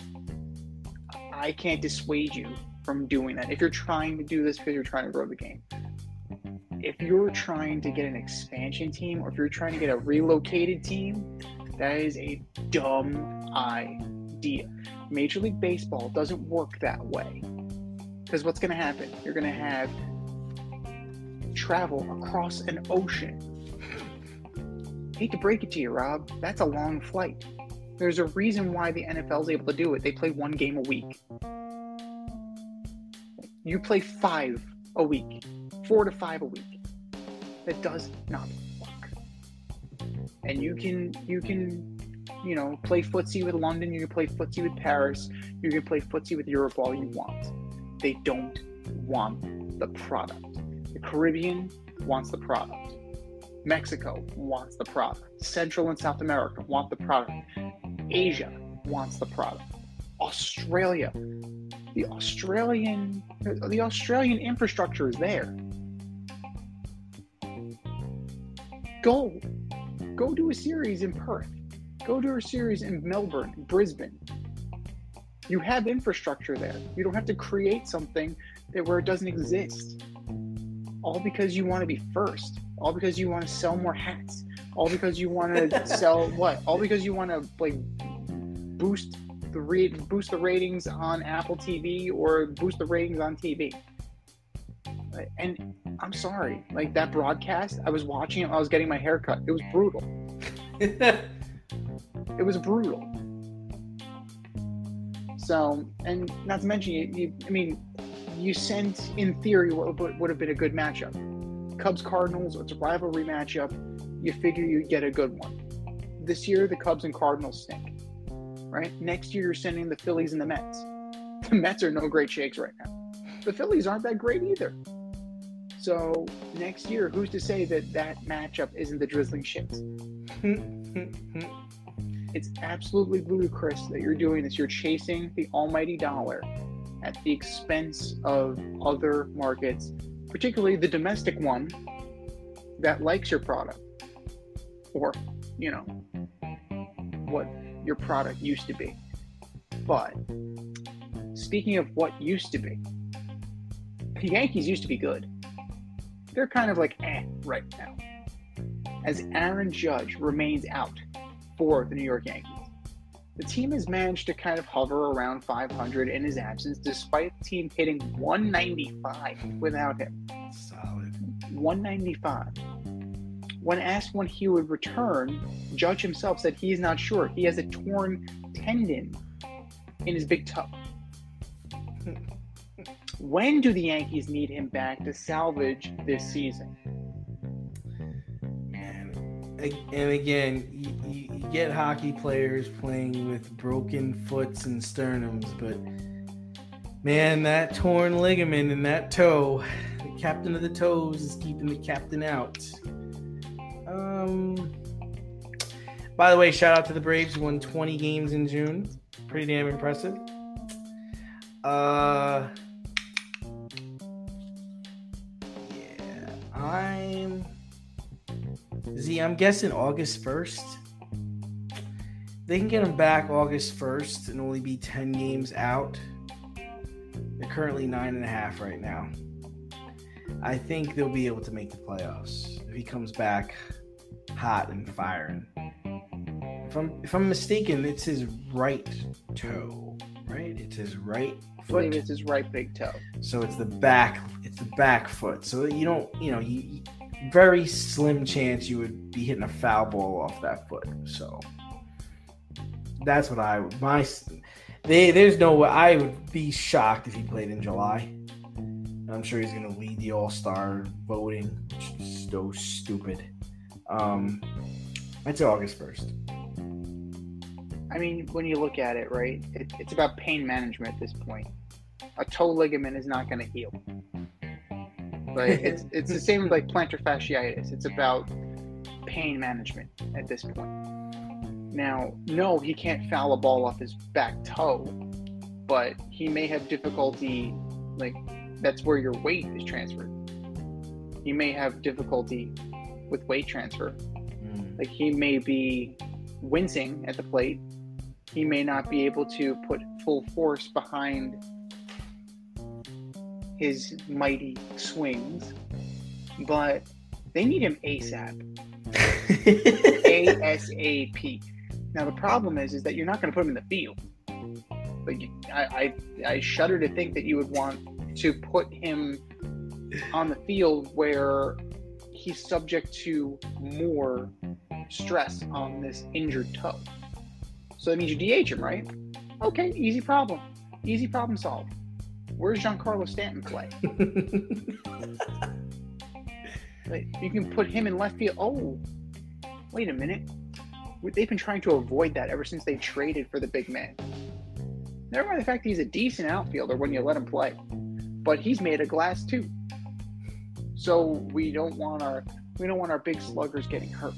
I can't dissuade you from doing that. If you're trying to do this because you're trying to grow the game. If you're trying to get an expansion team, or if you're trying to get a relocated team, that is a dumb idea. Major League Baseball doesn't work that way. Because what's going to happen? You're going to have travel across an ocean. Hate to break it to you, Rob. That's a long flight. There's a reason why the N F L is able to do it. They play one game a week. You play five a week. Four to five a week. That does not work. And you can, you can, you know, play footsie with London. You can play footsie with Paris. You can play footsie with Europe all you want. They don't want the product. The Caribbean wants the product. Mexico wants the product. Central and South America want the product. Asia wants the product. Australia, the Australian, the Australian infrastructure is there. Go, go do a series in Perth. Go do a series in Melbourne, Brisbane. You have infrastructure there. You don't have to create something that where it doesn't exist. All because you want to be first. All because you want to sell more hats. All because you want to sell what? All because you want to like boost the read boost the ratings on Apple T V or boost the ratings on T V. And I'm sorry, like that broadcast, I was watching it. I was getting my hair cut. It was brutal. It was brutal. So, and not to mention, you, you, I mean, you sent, in theory, what would, would have been a good matchup. Cubs Cardinals, it's a rivalry matchup. You figure you'd get a good one. This year, the Cubs and Cardinals stink, right? Next year, you're sending the Phillies and the Mets. The Mets are no great shakes right now. The Phillies aren't that great either. So next year, who's to say that that matchup isn't the drizzling shits? It's absolutely ludicrous that you're doing this. You're chasing the almighty dollar at the expense of other markets, particularly the domestic one that likes your product, or, you know, what your product used to be. But speaking of what used to be, the Yankees used to be good. They're kind of like eh right now, as Aaron Judge remains out for the New York Yankees. The team has managed to kind of hover around five hundred in his absence, despite the team hitting one ninety-five without him. Solid. one ninety-five. When asked when he would return, Judge himself said he's not sure. He has a torn tendon in his big toe. When do the Yankees need him back to salvage this season? Man, and again, you, you get hockey players playing with broken foots and sternums, but man, that torn ligament in that toe, the captain of the toes is keeping the captain out. Um. By the way, shout out to the Braves who won twenty games in June. Pretty damn impressive. Uh. I'm Z. I'm guessing August first. They can get him back August first and only be ten games out. They're currently nine and a half right now. I think they'll be able to make the playoffs if he comes back hot and firing. If I'm if I'm mistaken, it's his right toe, right? It's his right I believe foot. it's his right big toe. So it's the back, it's the back foot. So you don't, you know, you, you very slim chance you would be hitting a foul ball off that foot. So that's what I would. My, they, there's no way. I would be shocked if he played in July. I'm sure he's going to lead the All-Star voting, which is so stupid. Um, I'd say August first. I mean, when you look at it, right, it, it's about pain management at this point. A toe ligament is not going to heal. Like it's it's the same with like plantar fasciitis. It's about pain management at this point. Now, no, he can't foul a ball off his back toe, but he may have difficulty, like that's where your weight is transferred. He may have difficulty with weight transfer. Mm. Like he may be wincing at the plate. He may not be able to put full force behind his mighty swings, but they need him ASAP. ASAP. Now the problem is, is that you're not going to put him in the field. Like I, I, I shudder to think that you would want to put him on the field where he's subject to more stress on this injured toe. So that means you D H him, right? Okay, easy problem. Easy problem solved. Where's Giancarlo Stanton play? Like, you can put him in left field. Oh, wait a minute. They've been trying to avoid that ever since they traded for the big man. Never mind the fact that he's a decent outfielder when you let him play. But he's made of glass too. So we don't want our we don't want our big sluggers getting hurt.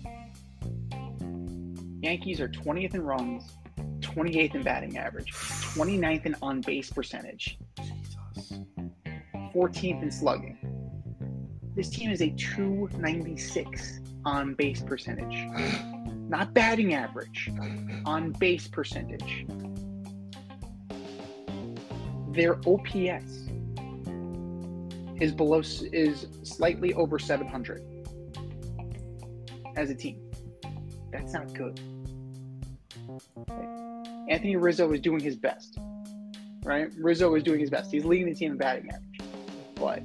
Yankees are twentieth in runs, twenty-eighth in batting average, twenty-ninth in on-base percentage, fourteenth in slugging. This team is a two ninety-six on-base percentage. Not batting average, on-base percentage. Their O P S is below is slightly over seven hundred as a team. That's not good. Anthony Rizzo is doing his best, right? Rizzo is doing his best. He's leading the team in batting average. But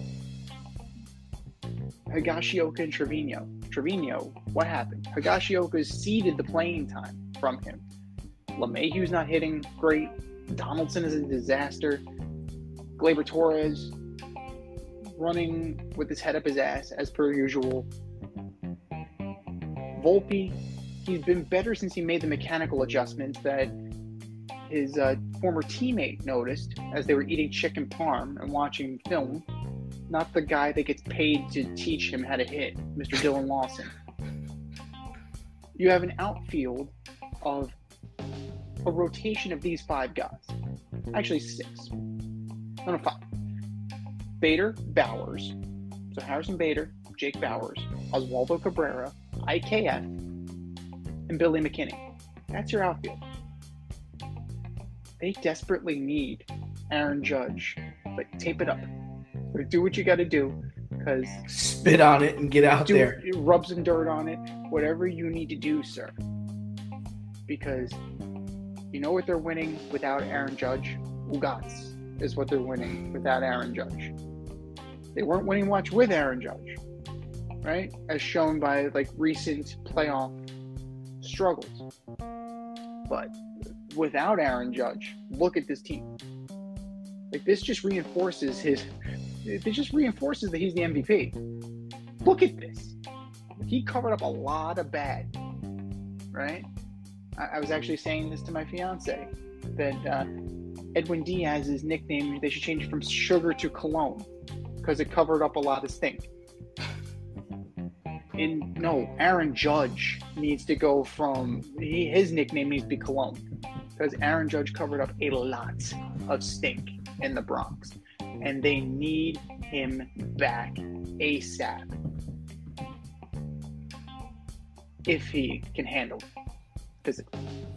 Higashioka and Trevino. Trevino, what happened? Higashioka's ceded the playing time from him. LeMahieu's not hitting great. Donaldson is a disaster. Gleyber Torres running with his head up his ass as per usual. Volpe, he's been better since he made the mechanical adjustments that his uh, former teammate noticed as they were eating chicken parm and watching film. Not the guy that gets paid to teach him how to hit, Mister Dylan Lawson. You have an outfield of a rotation of these five guys. Actually, six. No, no, five. Bader, Bowers. So Harrison Bader, Jake Bowers, Oswaldo Cabrera, I K F, and Billy McKinney. That's your outfield. They desperately need Aaron Judge. But tape it up. Do what you got to do, because spit on it and get out do, there. Rub some dirt on it. Whatever you need to do, sir. Because you know what they're winning without Aaron Judge? Ugats is what they're winning without Aaron Judge. They weren't winning much with Aaron Judge, right? As shown by like recent playoff struggles. But without Aaron Judge, look at this team. Like this just reinforces his. It just reinforces that he's the M V P. Look at this. He covered up a lot of bad, right? I, I was actually saying this to my fiance that uh, Edwin Diaz's nickname, they should change it from Sugar to Cologne because it covered up a lot of stink. And no, Aaron Judge needs to go from, he, his nickname needs to be Cologne because Aaron Judge covered up a lot of stink in the Bronx. And they need him back ASAP if he can handle it physically.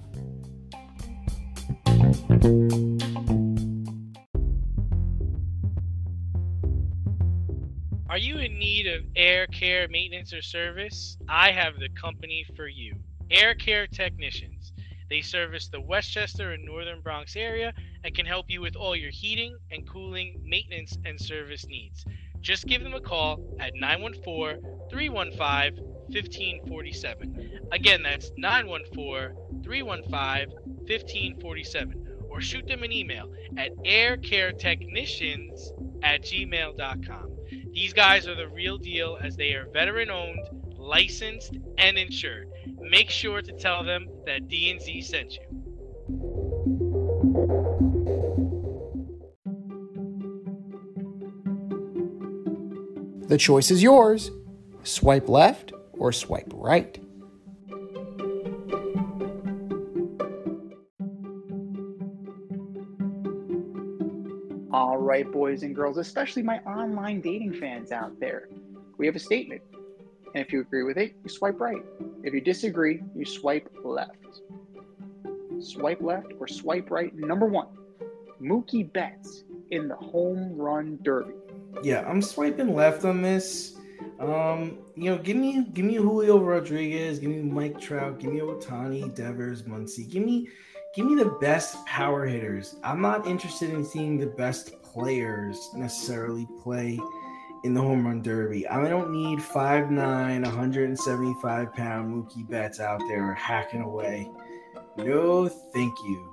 Are you in need of air care maintenance or service? I have the company for you. Air Care Technicians. They service the Westchester and Northern Bronx area and can help you with all your heating and cooling, maintenance, and service needs. Just give them a call at nine one four, three one five, one five four seven. Again, that's nine one four, three one five, one five four seven. Or shoot them an email at aircaretechnicians at gmail dot com. These guys are the real deal as they are veteran-owned, licensed, and insured. Make sure to tell them that D and Z sent you. The choice is yours. Swipe left or swipe right. All right, boys and girls, especially my online dating fans out there, we have a statement. And if you agree with it, you swipe right. If you disagree, you swipe left. Swipe left or swipe right. Number one, Mookie Betts in the home run derby. Yeah, I'm swiping left on this. Um, you know, give me give me Julio Rodriguez, give me Mike Trout, give me Ohtani, Devers, Muncy. Give me give me the best power hitters. I'm not interested in seeing the best players necessarily play in the home run derby. I don't need five nine, one hundred seventy-five pound Mookie Betts out there hacking away. No, thank you.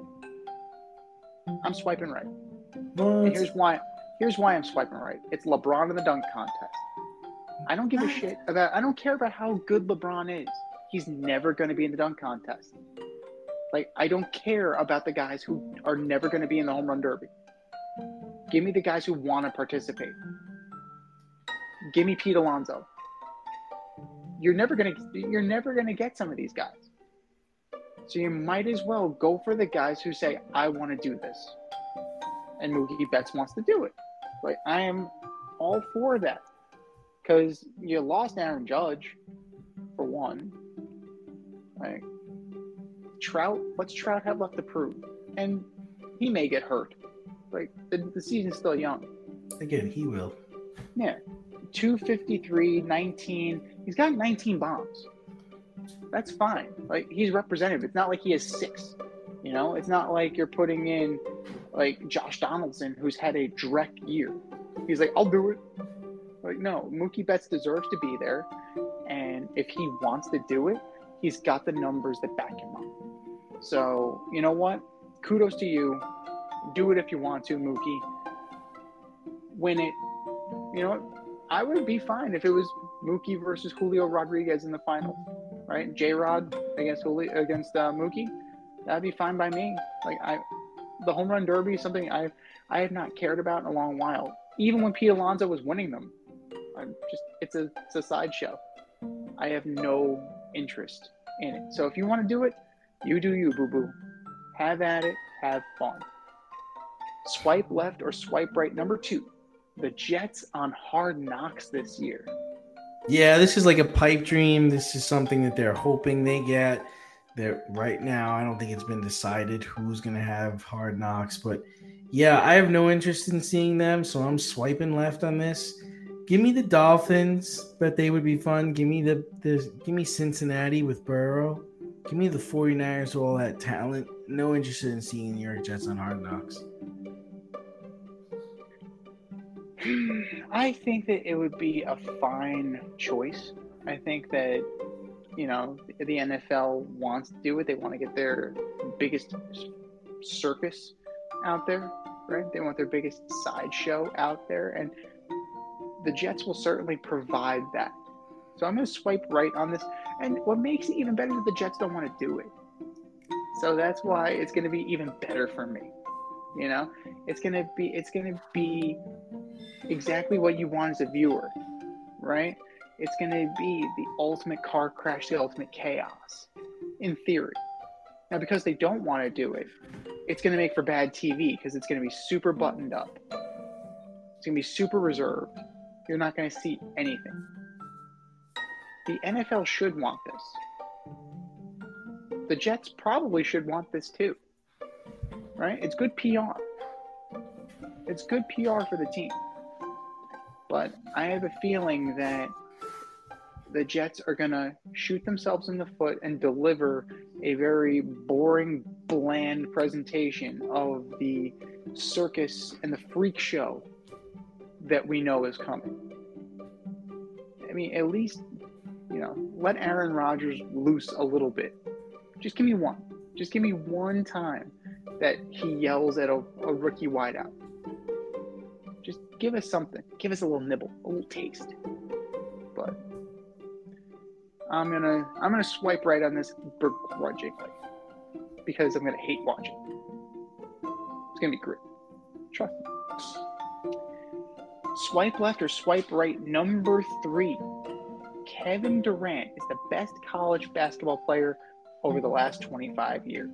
I'm swiping right. What? And here's why. Here's why I'm swiping right. It's LeBron in the dunk contest. I don't give a shit about. I don't care about how good LeBron is. He's never going to be in the dunk contest. Like, I don't care about the guys who are never going to be in the home run derby. Give me the guys who want to participate. Give me Pete Alonso. You're never gonna. You're never gonna get some of these guys. So you might as well go for the guys who say, "I want to do this," and Mookie Betts wants to do it. Like, I am all for that, because you lost Aaron Judge for one. Like, Trout, what's Trout have left to prove? And he may get hurt. Like, the, the season's still young. Again, he will. Yeah. two fifty-three, nineteen. He's got nineteen bombs. That's fine. Like, he's representative. It's not like he has six. You know, it's not like you're putting in, like, Josh Donaldson, who's had a Drek year. He's like, I'll do it. Like, no, Mookie Betts deserves to be there. And if he wants to do it, he's got the numbers that back him up. So, you know what? Kudos to you. Do it if you want to, Mookie. Win it. You know what? I would be fine if it was Mookie versus Julio Rodriguez in the final, right? J-Rod against Julio, against uh, Mookie. That'd be fine by me. Like, I, the home run derby is something I I have not cared about in a long while. Even when Pete Alonso was winning them, I'm just it's a it's a sideshow. I have no interest in it. So if you want to do it, you do you, boo boo. Have at it. Have fun. Swipe left or swipe right. Number two, the Jets on Hard Knocks this year. Yeah, this is like a pipe dream. This is something that they're hoping they get. They're, right now, I don't think it's been decided who's going to have Hard Knocks. But, yeah, I have no interest in seeing them, so I'm swiping left on this. Give me the Dolphins. Bet they would be fun. Give me the, the give me Cincinnati with Burrow. Give me the 49ers with all that talent. No interest in seeing New York Jets on Hard Knocks. I think that it would be a fine choice. I think that, you know, the N F L wants to do it. They want to get their biggest circus out there, right? They want their biggest sideshow out there. And the Jets will certainly provide that. So I'm going to swipe right on this. And what makes it even better is the Jets don't want to do it. So that's why it's going to be even better for me. You know, it's going to be, it's going to be exactly what you want as a viewer, right? It's going to be the ultimate car crash, the ultimate chaos, in theory. Now, because they don't want to do it, it's going to make for bad T V because it's going to be super buttoned up. It's going to be super reserved. You're not going to see anything. The N F L should want this. The Jets probably should want this too, right? It's good P R. It's good P R for the team. But I have a feeling that the Jets are going to shoot themselves in the foot and deliver a very boring, bland presentation of the circus and the freak show that we know is coming. I mean, at least, you know, let Aaron Rodgers loose a little bit. Just give me one. Just give me one time that he yells at a, a rookie wideout. Just give us something. Give us a little nibble, a little taste. But I'm gonna I'm gonna swipe right on this begrudgingly because I'm gonna hate watching. It's gonna be great. Trust me. Swipe left or swipe right. Number three. Kevin Durant is the best college basketball player over the last twenty-five years.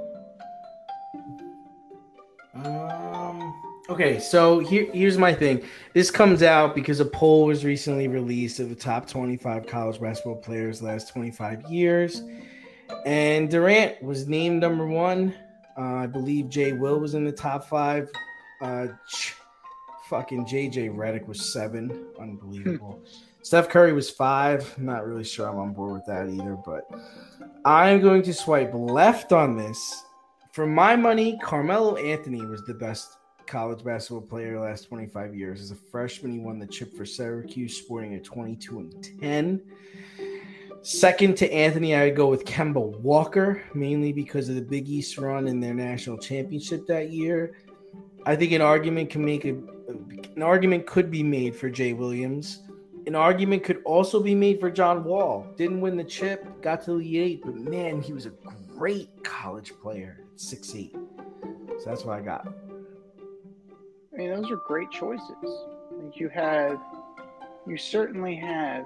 Um. Okay, so here, here's my thing. This comes out because a poll was recently released of the top twenty-five college basketball players last twenty-five years, and Durant was named number one. Uh, I believe Jay Will was in the top five. Uh, ch- fucking J J Redick was seven. Unbelievable. Steph Curry was five. I'm not really sure I'm on board with that either, but I'm going to swipe left on this. For my money, Carmelo Anthony was the best college basketball player the last twenty-five years. As a freshman, he won the chip for Syracuse, sporting a twenty-two and ten. Second to Anthony, I would go with Kemba Walker, mainly because of the Big East run and their national championship that year. I think an argument can make a, an argument could be made for Jay Williams. An argument could also be made for John Wall. Didn't win the chip, got to the Elite Eight, but man, he was a great college player at six foot eight. So that's what I got. I mean, those are great choices. Like you have, you certainly have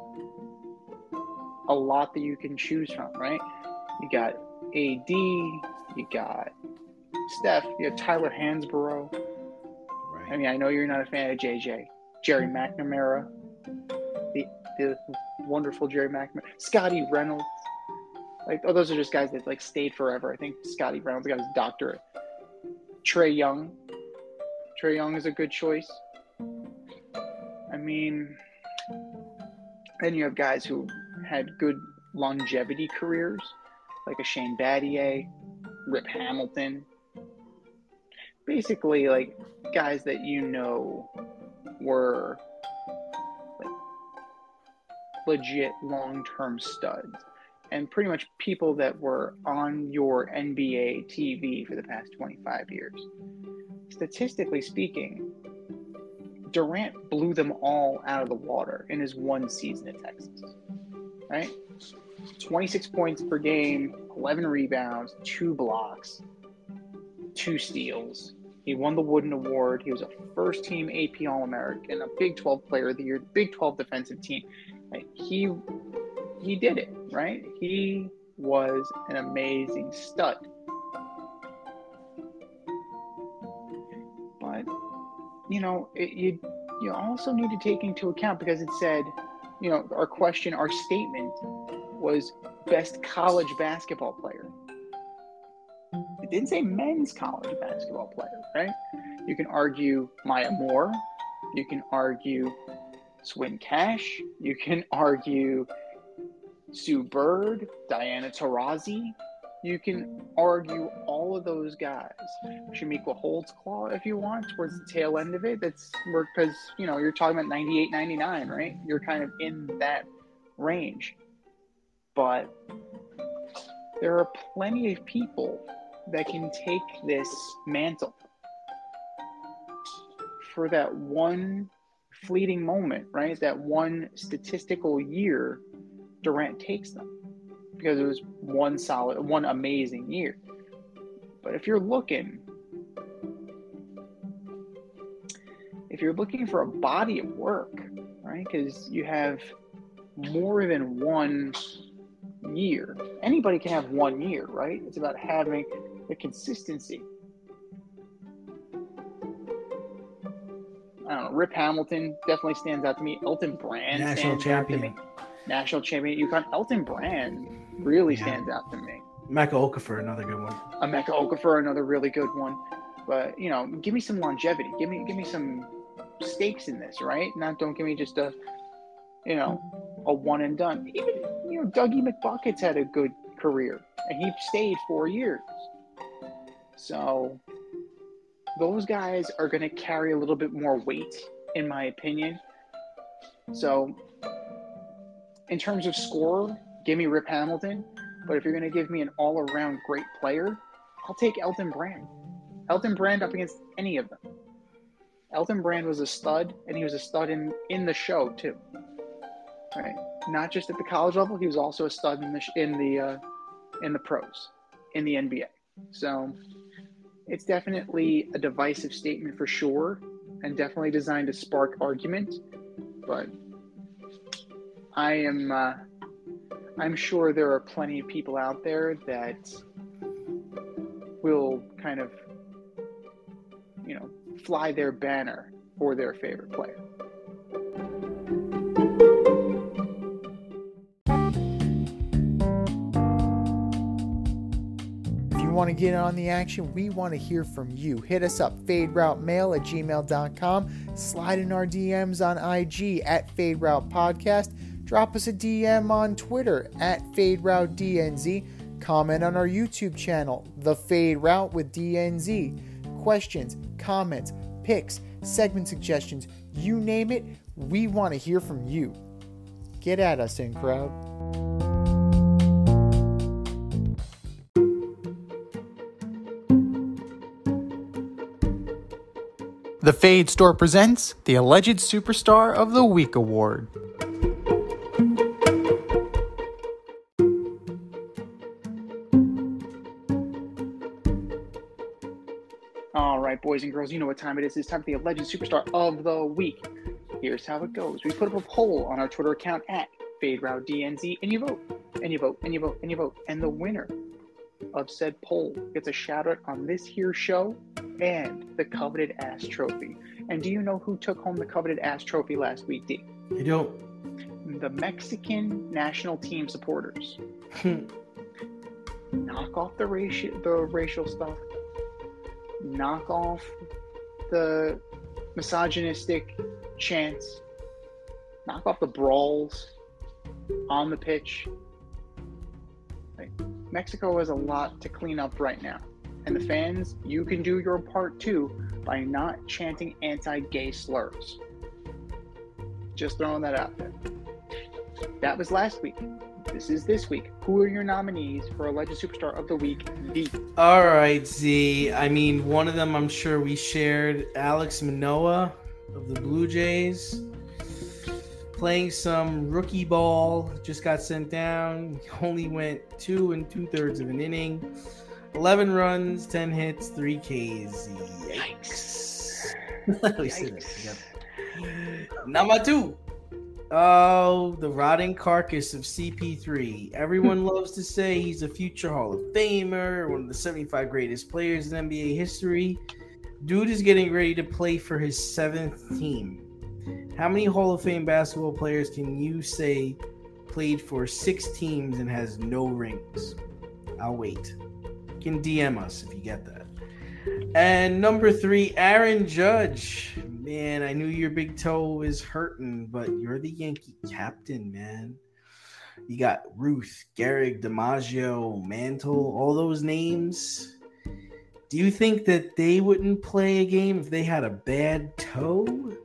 a lot that you can choose from, right? You got A D, you got Steph, you have Tyler Hansborough. Right. I mean, I know you're not a fan of J J. Jerry McNamara, the the wonderful Jerry McNamara, Scotty Reynolds. Like, oh, those are just guys that like stayed forever. I think Scotty Reynolds got his doctorate. Trae Young. Trae Young is a good choice. I mean, then you have guys who had good longevity careers, like a Shane Battier, Rip Hamilton. Basically, like guys that you know were like legit long-term studs, and pretty much people that were on your N B A T V for the past twenty-five years. Statistically speaking, Durant blew them all out of the water in his one season at Texas, right? twenty-six points per game, eleven rebounds, two blocks, two steals. He won the Wooden Award. He was a first-team A P All-American, a Big twelve Player of the Year, Big twelve defensive team. Like, he he did it, right? He was an amazing stud. But, you know, it, you you also need to take into account, because it said, you know, our question, our statement was best college basketball player. It didn't say men's college basketball player, right? You can argue Maya Moore. You can argue Swin Cash. You can argue Sue Bird, Diana Taurasi. You can argue all of those guys. Shamika Holdsclaw, if you want, towards the tail end of it. That's because, you know, you're talking about ninety-eight, ninety-nine, right? You're kind of in that range. But there are plenty of people that can take this mantle for that one fleeting moment, right? That one statistical year, Durant takes them because it was one solid, one amazing year. But if you're looking, if you're looking for a body of work, right? Because you have more than one year. Anybody can have one year, right? It's about having the consistency. I don't know. Rip Hamilton definitely stands out to me. Elton Brand National stands champion. out to me. National champion. You got Elton Brand really Yeah. stands out to me. Mecca Okafor, another good one. Emeka Okafor, another really good one. But, you know, give me some longevity. Give me give me some stakes in this, right? Not don't give me just a, you know, a one and done. Even, you know, Dougie McBucket's had a good career, and he stayed four years. So those guys are going to carry a little bit more weight, in my opinion. So in terms of scorer, give me Rip Hamilton. But if you're going to give me an all-around great player, I'll take Elton Brand. Elton Brand up against any of them. Elton Brand was a stud, and he was a stud in, in the show, too. Right? not just at the college level, he was also a stud in the in the uh, in the pros, in the N B A. So it's definitely a divisive statement for sure, and definitely designed to spark argument. But I am, uh, I'm sure there are plenty of people out there that will kind of, you know, fly their banner for their favorite player. Want to get on the action, we want to hear from you. Hit us up, faderoutemail at gmail dot com. Slide in our D Ms on I G at faderoutepodcast. Drop us a D M on Twitter at faderoutednz. Comment on our YouTube channel, The Fade Route with D N Z. Questions, comments, picks, segment suggestions, you name it, we want to hear from you. Get at us, in crowd. The Fade Store presents the Alleged Superstar of the Week Award. All right, boys and girls, you know what time it is. It's time for the Alleged Superstar of the Week. Here's how it goes. We put up a poll on our Twitter account at FadeRouteDNZ, and you vote, and you vote, and you vote, and you vote. And the winner of said poll gets a shout out on this here show and the coveted ass trophy. And do you know who took home the coveted ass trophy last week, D? I don't. The Mexican national team supporters. Knock off the racial the racial stuff. Knock off the misogynistic chants. Knock off the brawls on the pitch. Like, Mexico has a lot to clean up right now. And the fans, you can do your part too by not chanting anti-gay slurs. Just throwing that out there. That was last week. This is this week. Who are your nominees for Alleged Superstar of the Week? D. All right, Z. I mean, one of them I'm sure we shared. Alex Manoah of the Blue Jays. Playing some rookie ball. Just got sent down. Only went two and two-thirds of an inning. eleven runs, ten hits, three Ks. Yikes. Yikes. Number two. Oh, the rotting carcass of C P three. Everyone loves to say he's a future Hall of Famer, one of the seventy-five greatest players in N B A history. Dude is getting ready to play for his seventh team. How many Hall of Fame basketball players can you say played for six teams and has no rings? I'll wait. You can D M us if you get that. And number three, Aaron Judge. Man, I knew your big toe is hurting, but you're the Yankee captain, man. You got Ruth, Gehrig, DiMaggio, Mantle, all those names. Do you think that they wouldn't play a game if they had a bad toe?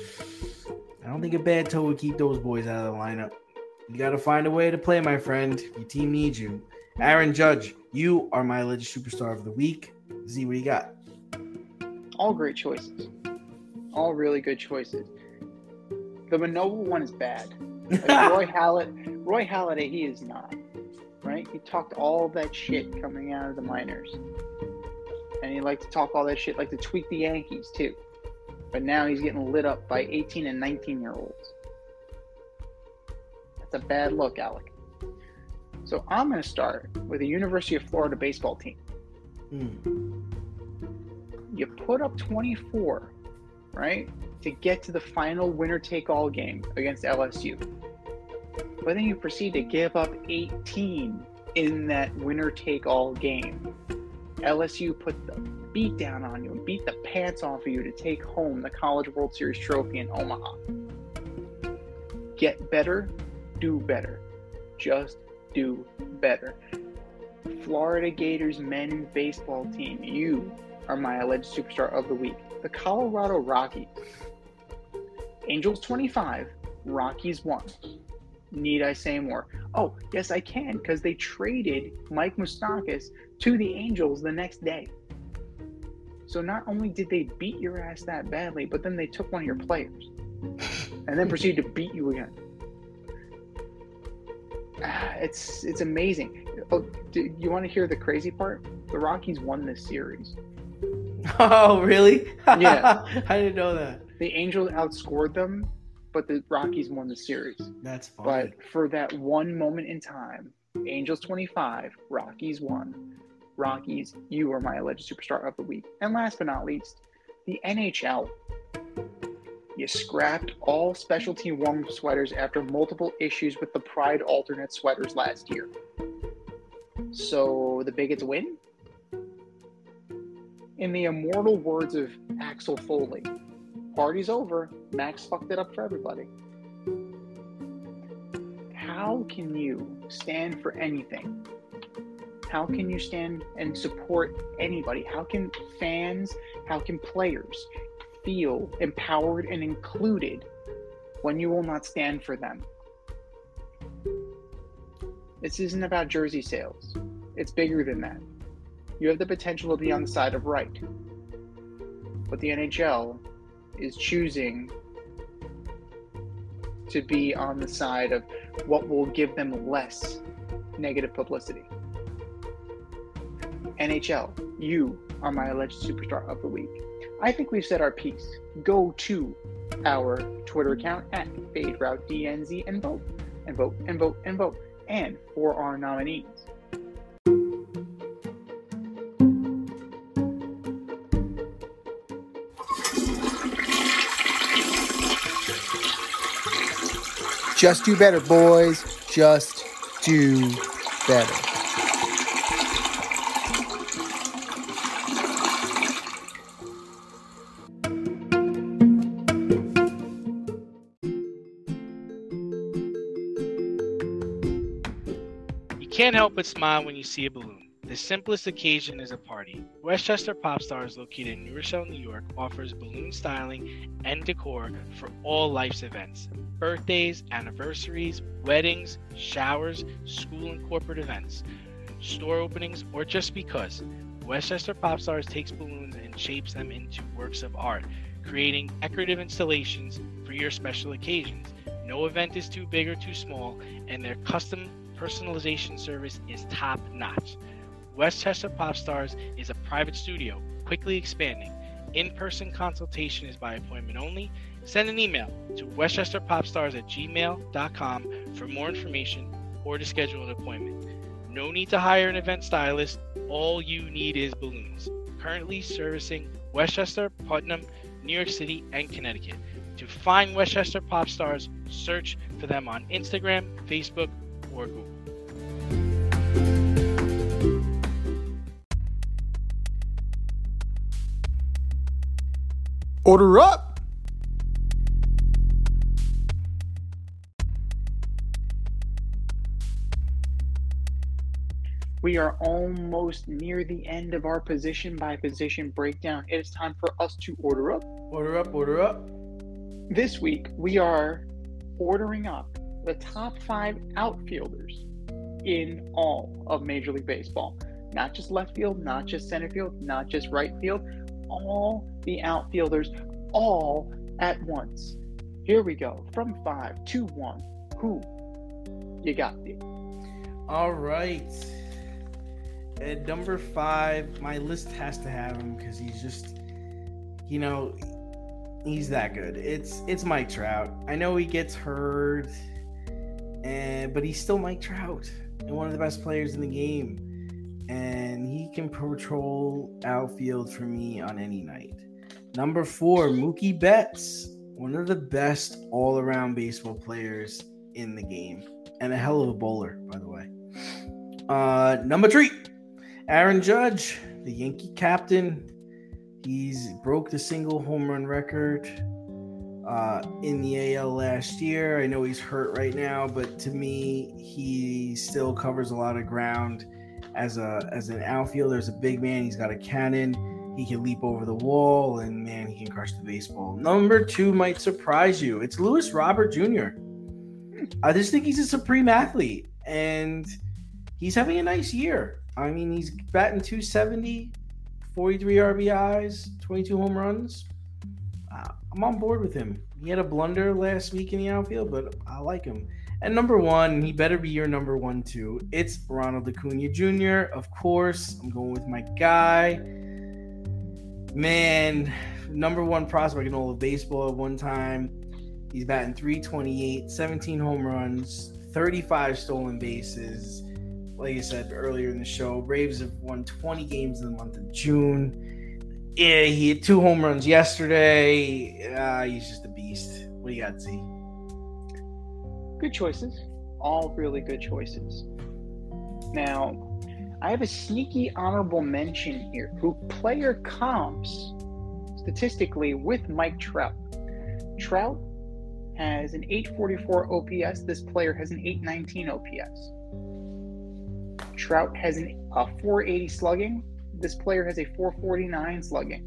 I don't think a bad toe would keep those boys out of the lineup. You got to find a way to play, my friend. Your team needs you. Aaron Judge, you are my Alleged Superstar of the Week. Z, what do you got? All great choices. All really good choices. The Manoah one is bad. Like Roy Hallett, Roy Halladay, he is not. Right? He talked all that shit coming out of the minors. And he liked to talk all that shit, like to tweak the Yankees too. But now he's getting lit up by eighteen and nineteen year olds. That's a bad look, Alec. So I'm going to start with the University of Florida baseball team. Mm. You put up twenty-four, right, to get to the final winner-take-all game against L S U. But then you proceed to give up eighteen in that winner-take-all game. L S U put the beat down on you and beat the pants off of you to take home the College World Series trophy in Omaha. Get better, do better. Just do better. Florida Gators men's baseball team, you are my Alleged Superstar of the Week. The Colorado Rockies. Angels twenty-five, Rockies one. Need I say more? Oh, yes, I can, because they traded Mike Moustakas to the Angels the next day. So not only did they beat your ass that badly, but then they took one of your players and then proceeded to beat you again. it's it's amazing. Oh, do you want to hear the crazy part? The Rockies won this series. Oh, really? Yeah. I didn't know that. The Angels outscored them, but the Rockies won the series. That's funny. But for that one moment in time, Angels twenty-five, Rockies one. Rockies, you are my alleged superstar of the week. And last but not least, the N H L. You scrapped all specialty warm sweaters after multiple issues with the Pride alternate sweaters last year. So the Bigots win? In the immortal words of Axel Foley, party's over, Max fucked it up for everybody. How can you stand for anything? How can you stand and support anybody? How can fans, how can players feel empowered and included when you will not stand for them? This isn't about jersey sales. It's bigger than that. You have the potential to be on the side of right. But the N H L is choosing to be on the side of what will give them less negative publicity. N H L, you are my alleged superstar of the week. I think we've said our piece. Go to our Twitter account at FadeRouteDNZ and vote, and vote, and vote, and vote. And for our nominees. Just do better, boys. Just do better. Can't help but smile when you see a balloon. The simplest occasion is a party. Westchester Pop Stars, located in New Rochelle, New York, offers balloon styling and decor for all life's events. Birthdays, anniversaries, weddings, showers, school and corporate events, store openings, or just because. Westchester Pop Stars takes balloons and shapes them into works of art, creating decorative installations for your special occasions. No event is too big or too small, and their custom personalization service is top-notch. Westchester Pop Stars is a private studio, quickly expanding. In-person consultation is by appointment only. Send an email to westchesterpopstars at gmail dot com for more information or to schedule an appointment. No need to hire an event stylist. All you need is balloons. Currently servicing Westchester, Putnam, New York City, and Connecticut. To find Westchester Pop Stars, search for them on Instagram, Facebook, or Google. Order up! We are almost near the end of our position by position breakdown. It is time for us to order up. Order up, order up. This week, we are ordering up the top five outfielders in all of Major League Baseball. Not just left field, not just center field, not just right field, all the outfielders, all at once. Here we go. From five to one. Who you got there? All right. At number five, my list has to have him because he's just, you know, he's that good. It's it's Mike Trout. I know he gets hurt, and but he's still Mike Trout and one of the best players in the game. And he can patrol outfield for me on any night. Number four, Mookie Betts, one of the best all-around baseball players in the game, and a hell of a bowler, by the way. Uh, number three, Aaron Judge, the Yankee captain. He's broke the single home run record uh, in the A L last year. I know he's hurt right now, but to me, he still covers a lot of ground. As a as an outfielder, as a big man, he's got a cannon. He can leap over the wall, and man, he can crush the baseball. Number two might surprise you. It's Luis Robert Junior I just think he's a supreme athlete, and he's having a nice year. I mean, he's batting two seventy, forty-three R B Is, twenty-two home runs. Uh, I'm on board with him. He had a blunder last week in the outfield, but I like him. And number one, he better be your number one too. It's Ronald Acuna Junior Of course, I'm going with my guy. Man, number one prospect in all of baseball at one time. He's batting three twenty-eight, seventeen home runs, thirty-five stolen bases. Like I said earlier in the show, Braves have won twenty games in the month of June. Yeah, he had two home runs yesterday. Uh, he's just a beast. What do you got, Z? Good choices. All really good choices. Now, I have a sneaky honorable mention here who player comps statistically with Mike Trout. Trout has an eight forty-four O P S. This player has an eight nineteen O P S. Trout has an, a four eighty slugging. This player has a four forty-nine slugging.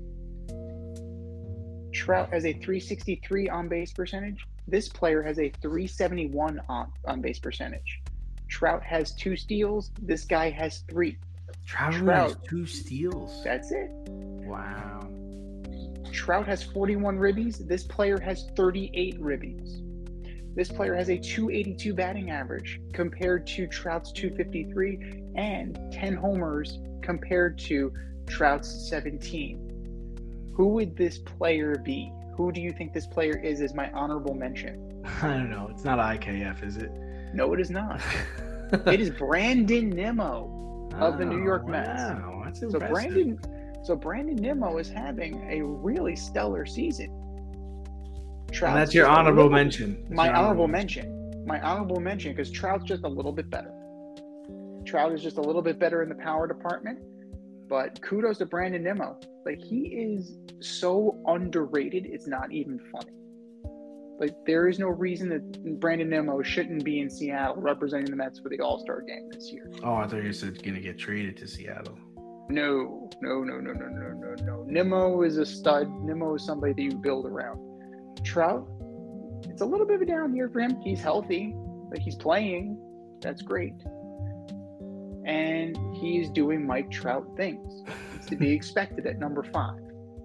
Trout has a three sixty-three on base percentage. This player has a three seventy-one on, on base percentage. Trout has two steals. This guy has three. Trout, Trout has two steals. That's it. Wow. Trout has forty-one ribbies. This player has thirty-eight ribbies. This player has a two eighty-two batting average compared to Trout's two fifty-three and ten homers compared to Trout's seventeen. Who would this player be? Who do you think this player is as my honorable mention? I don't know. It's not I K F, is it? No, it is not. It is Brandon Nimmo of the New York Oh, Mets. Wow, that's So impressive. Brandon, so Brandon Nimmo is having a really stellar season. And Trout's that's your just a honorable little- mention. That's My your honorable mention. My honorable mention because Trout's just a little bit better. Trout is just a little bit better in the power department, but kudos to Brandon Nimmo. Like, he is so underrated, it's not even funny. Like, there is no reason that Brandon Nimmo shouldn't be in Seattle representing the Mets for the All-Star game this year. Oh, I thought you said going to get traded to Seattle. No, no, no, no, no, no, no, no. Nimmo is a stud. Nimmo is somebody that you build around. Trout, it's a little bit of a down year for him. He's healthy, but he's playing. That's great. And he's doing Mike Trout things. It's to be expected at number five.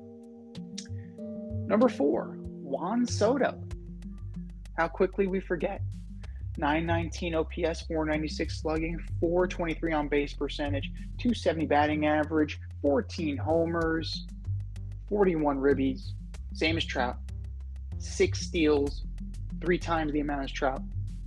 Number four, Juan Soto. How quickly we forget. nine nineteen O P S, four ninety-six slugging, four twenty-three on base percentage, two seventy batting average, fourteen homers, forty-one ribbies, same as Trout, six steals, three times the amount as Trout.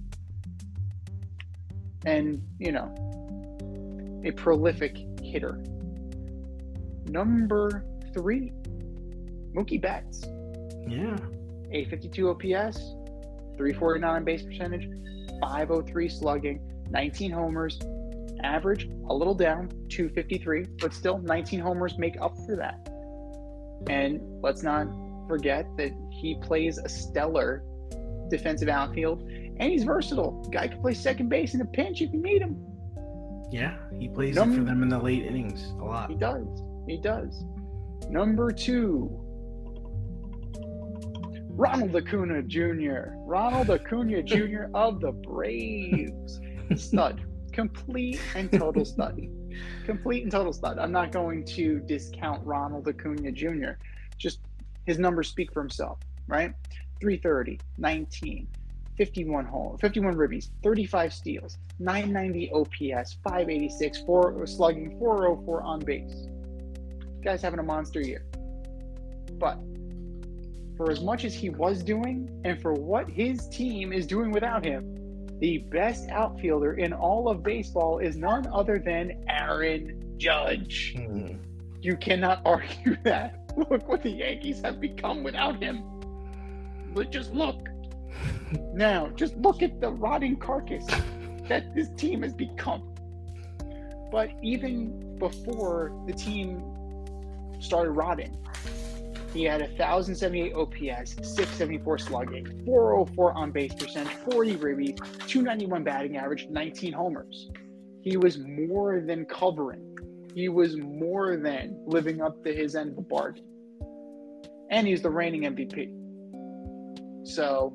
And, you know, a prolific hitter. Number three, Mookie Betts. Yeah. eight fifty-two O P S, three forty-nine on base percentage, five oh three slugging, nineteen homers, average a little down, two fifty-three, but still nineteen homers make up for that. And let's not forget that he plays a stellar defensive outfield, and he's versatile. Guy can play second base in a pinch if you need him. Yeah, he plays Num- it for them in the late innings a lot. He does. He does. Number two, Ronald Acuna Junior Ronald Acuna Junior of the Braves. Stud. Complete and total stud. Complete and total stud. I'm not going to discount Ronald Acuna Junior Just his numbers speak for himself, right? three thirty, nineteen, fifty-one home, fifty-one ribbies, thirty-five steals, nine ninety O P S, five eighty-six, four slugging, four oh four on base. Guy's having a monster year. But for as much as he was doing, and for what his team is doing without him, the best outfielder in all of baseball is none other than Aaron Judge. Hmm. You cannot argue that. Look what the Yankees have become without him. But just look. Now, just look at the rotting carcass that this team has become. But even before the team started rotting, he had one thousand seventy-eight O P S, six seventy-four slugging, four oh four on base percentage, forty ribbies, two ninety-one batting average, nineteen homers. He was more than covering. He was more than living up to his end of the bargain. And he's the reigning M V P. So,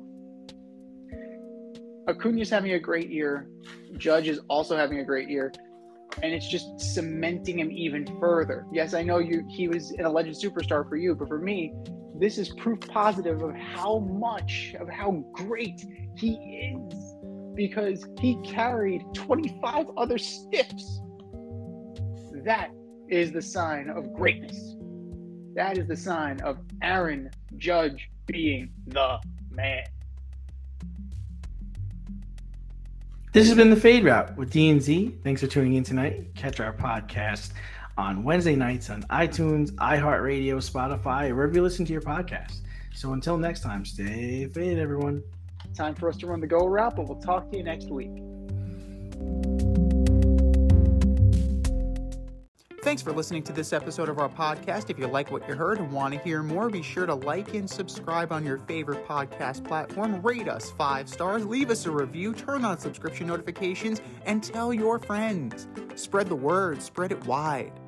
Acuna's having a great year. Judge is also having a great year. And it's just cementing him even further. Yes, I know you. He was an alleged superstar for you, but for me, this is proof positive of how much, of how great he is. because he carried twenty-five other stiffs. That is the sign of greatness. That is the sign of Aaron Judge being the man. This has been the Fade Route with D and Z. Thanks for tuning in tonight. Catch our podcast on Wednesday nights on iTunes, iHeartRadio, Spotify, or wherever you listen to your podcast. So until next time, stay faded, everyone. Time for us to run the go route, but we'll talk to you next week. Thanks for listening to this episode of our podcast. If you like what you heard and want to hear more, be sure to like and subscribe on your favorite podcast platform. Rate us five stars, leave us a review, turn on subscription notifications, and tell your friends. Spread the word, spread it wide.